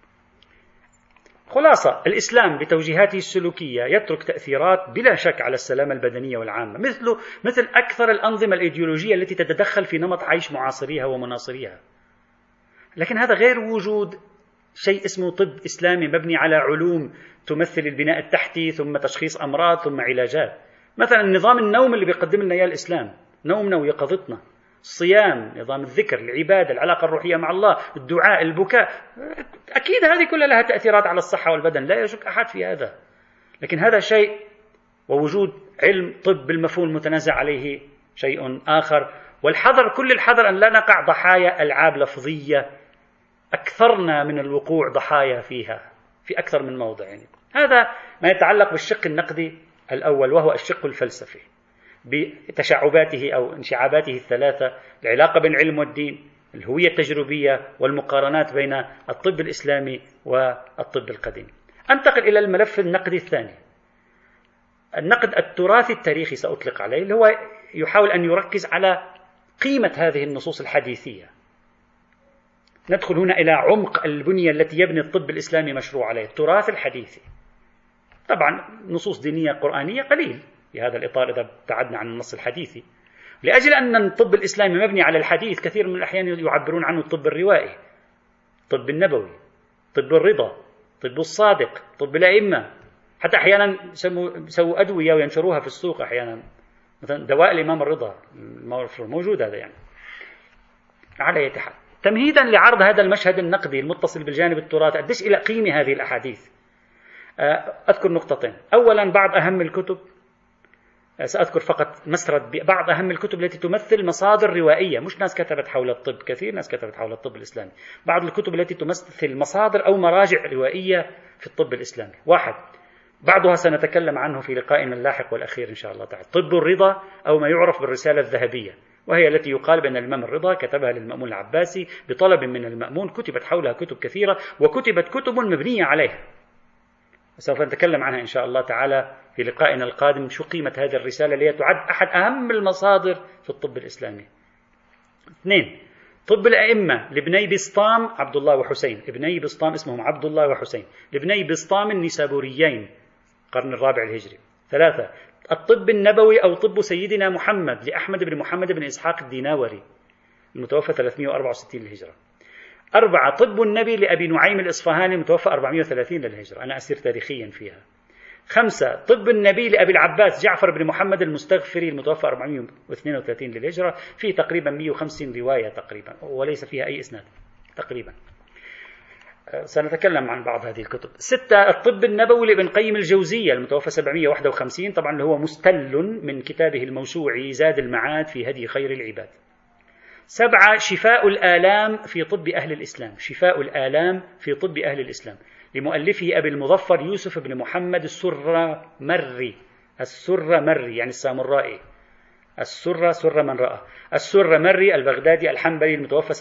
خلاصة، الإسلام بتوجيهاته السلوكية يترك تأثيرات بلا شك على السلامة البدنية والعامة، مثل أكثر الأنظمة الإيديولوجية التي تتدخل في نمط عيش معاصريها ومناصريها. لكن هذا غير وجود شيء اسمه طب إسلامي مبني على علوم تمثل البناء التحتي ثم تشخيص أمراض ثم علاجات. مثلا نظام النوم اللي بيقدم لنا إياه الإسلام، نومنا ويقظتنا، الصيام، نظام الذكر، العبادة، العلاقة الروحية مع الله، الدعاء، البكاء، أكيد هذه كلها لها تأثيرات على الصحة والبدن، لا يشك أحد في هذا. لكن هذا شيء، ووجود علم طب بالمفهوم المتنازع عليه شيء آخر. والحذر، كل الحذر أن لا نقع ضحايا ألعاب لفظية أكثرنا من الوقوع ضحايا فيها في أكثر من موضع. يعني هذا ما يتعلق بالشق النقدي الأول، وهو الشق الفلسفي بتشعباته أو انشعاباته الثلاثة، العلاقة بين العلم والدين، الهوية التجريبية، والمقارنات بين الطب الإسلامي والطب القديم. أنتقل إلى الملف النقدي الثاني، النقد التراثي التاريخي سأطلق عليه، اللي هو يحاول أن يركز على قيمة هذه النصوص الحديثية. ندخل هنا إلى عمق البنية التي يبني الطب الإسلامي مشروع عليه، التراث الحديثي. طبعا نصوص دينية قرآنية قليل في هذا الإطار إذا ابتعدنا عن النص الحديثي، لأجل أن الطب الإسلامي مبني على الحديث كثير من الأحيان يعبرون عنه الطب الروائي، الطب النبوي، طب الرضا، طب الصادق، طب الأئمة. حتى أحيانا يسووا أدوية وينشروها في السوق أحيانا، مثلا دواء الإمام الرضا موجود هذا. يعني على أي حال، تمهيدا لعرض هذا المشهد النقدي المتصل بالجانب التراثي، أدش إلى قيمة هذه الأحاديث، أذكر نقطتين. أولا، بعض أهم الكتب، سأذكر فقط مسرد بعض أهم الكتب التي تمثل مصادر روائية، مش ناس كتبت حول الطب، كثير ناس كتبت حول الطب الإسلامي، بعض الكتب التي تمثل مصادر أو مراجع روائية في الطب الإسلامي. واحد، بعضها سنتكلم عنه في لقائنا اللاحق والأخير إن شاء الله تعالى، طب الرضا، أو ما يعرف بالرسالة الذهبية، وهي التي يقال بأن الإمام الرضا كتبها للمأمون العباسي بطلب من المأمون، كتبت حولها كتب كثيرة، وكتبت كتب مبنية عليها، سوف نتكلم عنها إن شاء الله تعالى في لقائنا القادم، شو قيمة هذه الرسالة اللي تعد أحد أهم المصادر في الطب الإسلامي. اثنين، طب الأئمة لابني بسطام عبد الله وحسين، ابني بسطام اسمهم عبد الله وحسين، لابني بسطام النيسابوريين القرن الرابع الهجري. ثلاثة، الطب النبوي أو طب سيدنا محمد لأحمد بن محمد بن إسحاق الديناوري المتوفى 364 للهجرة. أربعة، طب النبي لأبي نعيم الإصفهاني المتوفى 430 للهجرة، أنا أسير تاريخيا فيها. خمسة، طب النبي لأبي العباس جعفر بن محمد المستغفري المتوفى 432 للهجرة، فيه تقريبا 150 رواية تقريبا، وليس فيها أي إسناد تقريبا. سنتكلم عن بعض هذه الكتب. ستة، الطب النبوي لابن قيم الجوزية المتوفى 751، طبعا اللي هو مستل من كتابه الموسوعي زاد المعاد في هدي خير العباد. سبعة، شفاء الآلام في طب أهل الإسلام، شفاء الآلام في طب أهل الإسلام لمؤلفه أبي المظفر يوسف بن محمد السرمري، السرمري يعني السامرائي، سر من رأى، السرمري البغدادي الحنبلي المتوفى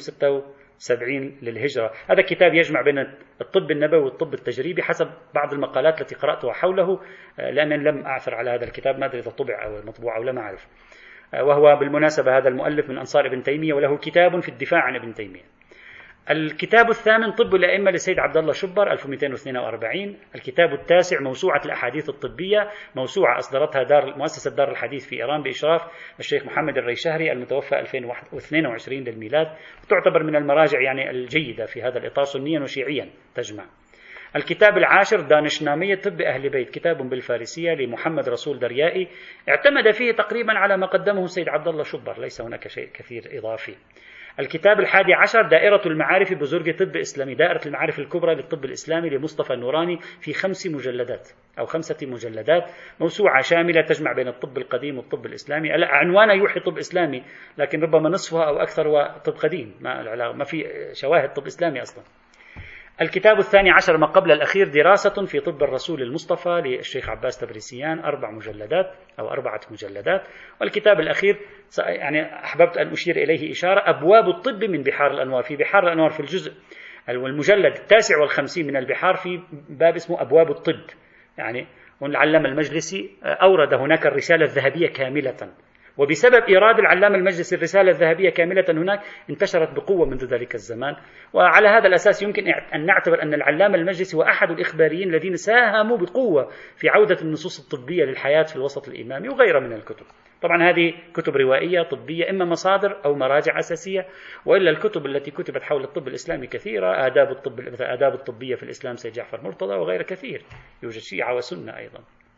776 للهجرة. هذا كتاب يجمع بين الطب النبوي والطب التجريبي حسب بعض المقالات التي قرأتها حوله، لأنني لم أعثر على هذا الكتاب، ما أدري إذا طبع أو مطبوع أو لا، ما أعرف. وهو بالمناسبة هذا المؤلف من أنصار ابن تيمية، وله كتاب في الدفاع عن ابن تيمية. الكتاب الثامن طب الأئمة للسيد عبد الله شبر 1242. الكتاب التاسع موسوعة الأحاديث الطبية، موسوعة أصدرتها مؤسسة دار الحديث في إيران بإشراف الشيخ محمد الريشهري المتوفى 2022 للميلاد، وتعتبر من المراجع يعني الجيدة في هذا الإطار سنيا وشيعيا تجمع. الكتاب العاشر دانشنامية طب أهل بيت، كتاب بالفارسية لمحمد رسول دريائي، اعتمد فيه تقريبا على ما قدمه السيد عبد الله شبر، ليس هناك شيء كثير إضافي. الكتاب الحادي عشر دائرة المعارف بزرق طب إسلامي، دائرة المعارف الكبرى للطب الإسلامي لمصطفى النوراني، في 5 مجلدات أو 5 مجلدات، موسوعة شاملة تجمع بين الطب القديم والطب الإسلامي. عنوانه يوحي طب إسلامي، لكن ربما نصفها أو أكثر هو طب قديم، ما في شواهد طب إسلامي أصلا. الكتاب الثاني عشر ما قبل الأخير دراسة في طب الرسول المصطفى للشيخ عباس تبريسيان، 4 مجلدات أو 4 مجلدات. والكتاب الأخير يعني أحببت أن أشير إليه إشارة، أبواب الطب من بحار الأنوار، في بحار الأنوار في الجزء والمجلد 59 من البحار في باب اسمه أبواب الطب، يعني والعلامة المجلسي أورد هناك الرسالة الذهبية كاملة، وبسبب إيراد العلامة المجلسي الرسالة الذهبية كاملة هناك انتشرت بقوة منذ ذلك الزمان. وعلى هذا الأساس يمكن أن نعتبر أن العلامة المجلسي هو أحد الإخباريين الذين ساهموا بقوة في عودة النصوص الطبية للحياة في الوسط الإمامي وغيرها من الكتب. طبعا هذه كتب روائية طبية، إما مصادر أو مراجع أساسية، وإلا الكتب التي كتبت حول الطب الإسلامي كثيرة، آداب الطب مثل آداب الطبية في الإسلام سيد جعفر مرتضى وغير كثير، يوجد شيعة وسنة أيضا.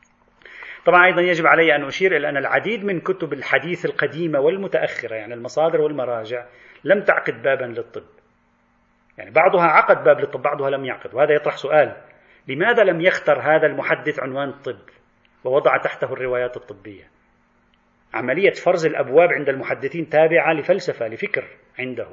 طبعا أيضا يجب علي أن أشير إلى أن العديد من كتب الحديث القديمة والمتأخرة، يعني المصادر والمراجع، لم تعقد بابا للطب، يعني بعضها عقد باب للطب، بعضها لم يعقد. وهذا يطرح سؤال: لماذا لم يختر هذا المحدث عنوان الطب ووضع تحته الروايات الطبية؟ عملية فرز الأبواب عند المحدثين تابعة لفلسفة، لفكر عنده.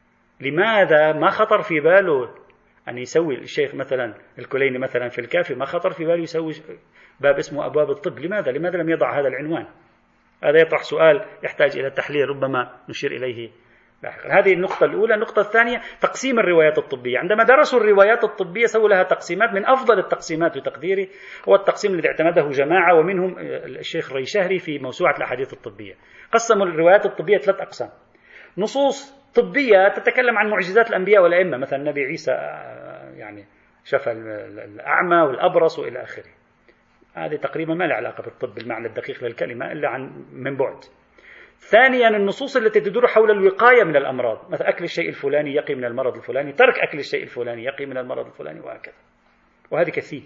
لماذا ما خطر في باله أن يسوي الشيخ مثلا الكليني مثلا في الكافي، ما خطر في باله يسوي باب اسمه أبواب الطب؟ لماذا لم يضع هذا العنوان؟ هذا يطرح سؤال يحتاج إلى تحليل، ربما نشير إليه لاحقا. هذه النقطة الأولى. النقطة الثانية تقسيم الروايات الطبية. عندما درسوا الروايات الطبية سووا لها تقسيمات، من أفضل التقسيمات بتقديري هو التقسيم الذي اعتمده جماعة ومنهم الشيخ الريشهري في موسوعة الأحاديث الطبية. قسموا الروايات الطبية 3 أقسام: نصوص طبية تتكلم عن معجزات الأنبياء والأئمة، مثلا النبي عيسى يعني شفى الأعمى والأبرص وإلى آخره، هذه تقريبا ما لها علاقة بالطب بالمعنى الدقيق للكلمة إلا من بعد. ثانيا النصوص التي تدور حول الوقاية من الأمراض، مثل أكل الشيء الفلاني يقي من المرض الفلاني، ترك أكل الشيء الفلاني يقي من المرض الفلاني، وهكذا، وهذه كثير.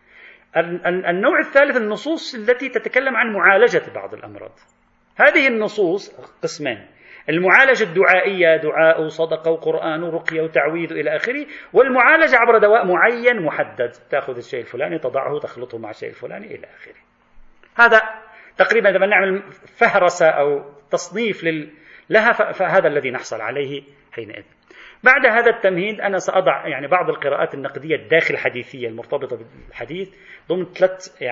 النوع الثالث النصوص التي تتكلم عن معالجة بعض الأمراض. هذه النصوص قسمين: المعالجة الدعائية، دعاء وصدقة وقرآن ورقية وتعويذ إلى آخره، والمعالجة عبر دواء معين محدد، تأخذ الشيء الفلاني تضعه تخلطه مع الشيء الفلاني إلى آخره. هذا تقريبا لما نعمل فهرسة أو تصنيف لها، فهذا الذي نحصل عليه حينئذ. بعد هذا التمهيد أنا سأضع يعني بعض القراءات النقدية الداخل حديثية المرتبطة بالحديث ضمن 3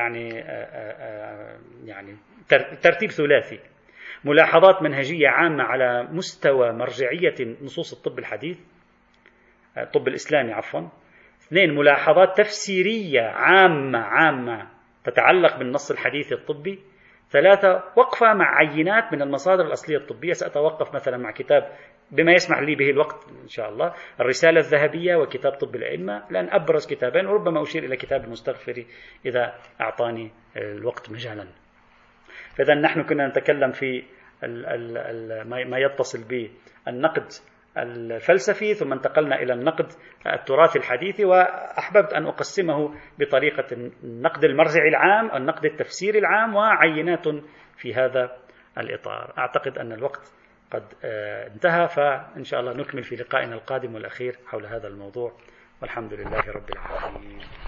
يعني ترتيب ثلاثي: ملاحظات منهجية عامة على مستوى مرجعية نصوص الطب الحديث، الطب الإسلامي عفوا. 2 ملاحظات تفسيرية عامة تتعلق بالنص الحديث الطبي. 3 وقفة مع عينات من المصادر الأصلية الطبية. سأتوقف مثلا مع كتاب بما يسمح لي به الوقت إن شاء الله، الرسالة الذهبية وكتاب طب الأئمة، لأن أبرز كتابين، وربما أشير إلى كتاب المستغفري إذا أعطاني الوقت مجالا. فإذا نحن كنا نتكلم في ما يتصل بالنقد الفلسفي، ثم انتقلنا إلى النقد التراثي الحديثي، وأحببت أن أقسمه بطريقة النقد المرجعي العام، النقد التفسيري العام، وعينات في هذا الإطار. أعتقد أن الوقت قد انتهى، فإن شاء الله نكمل في لقائنا القادم والأخير حول هذا الموضوع، والحمد لله رب العالمين.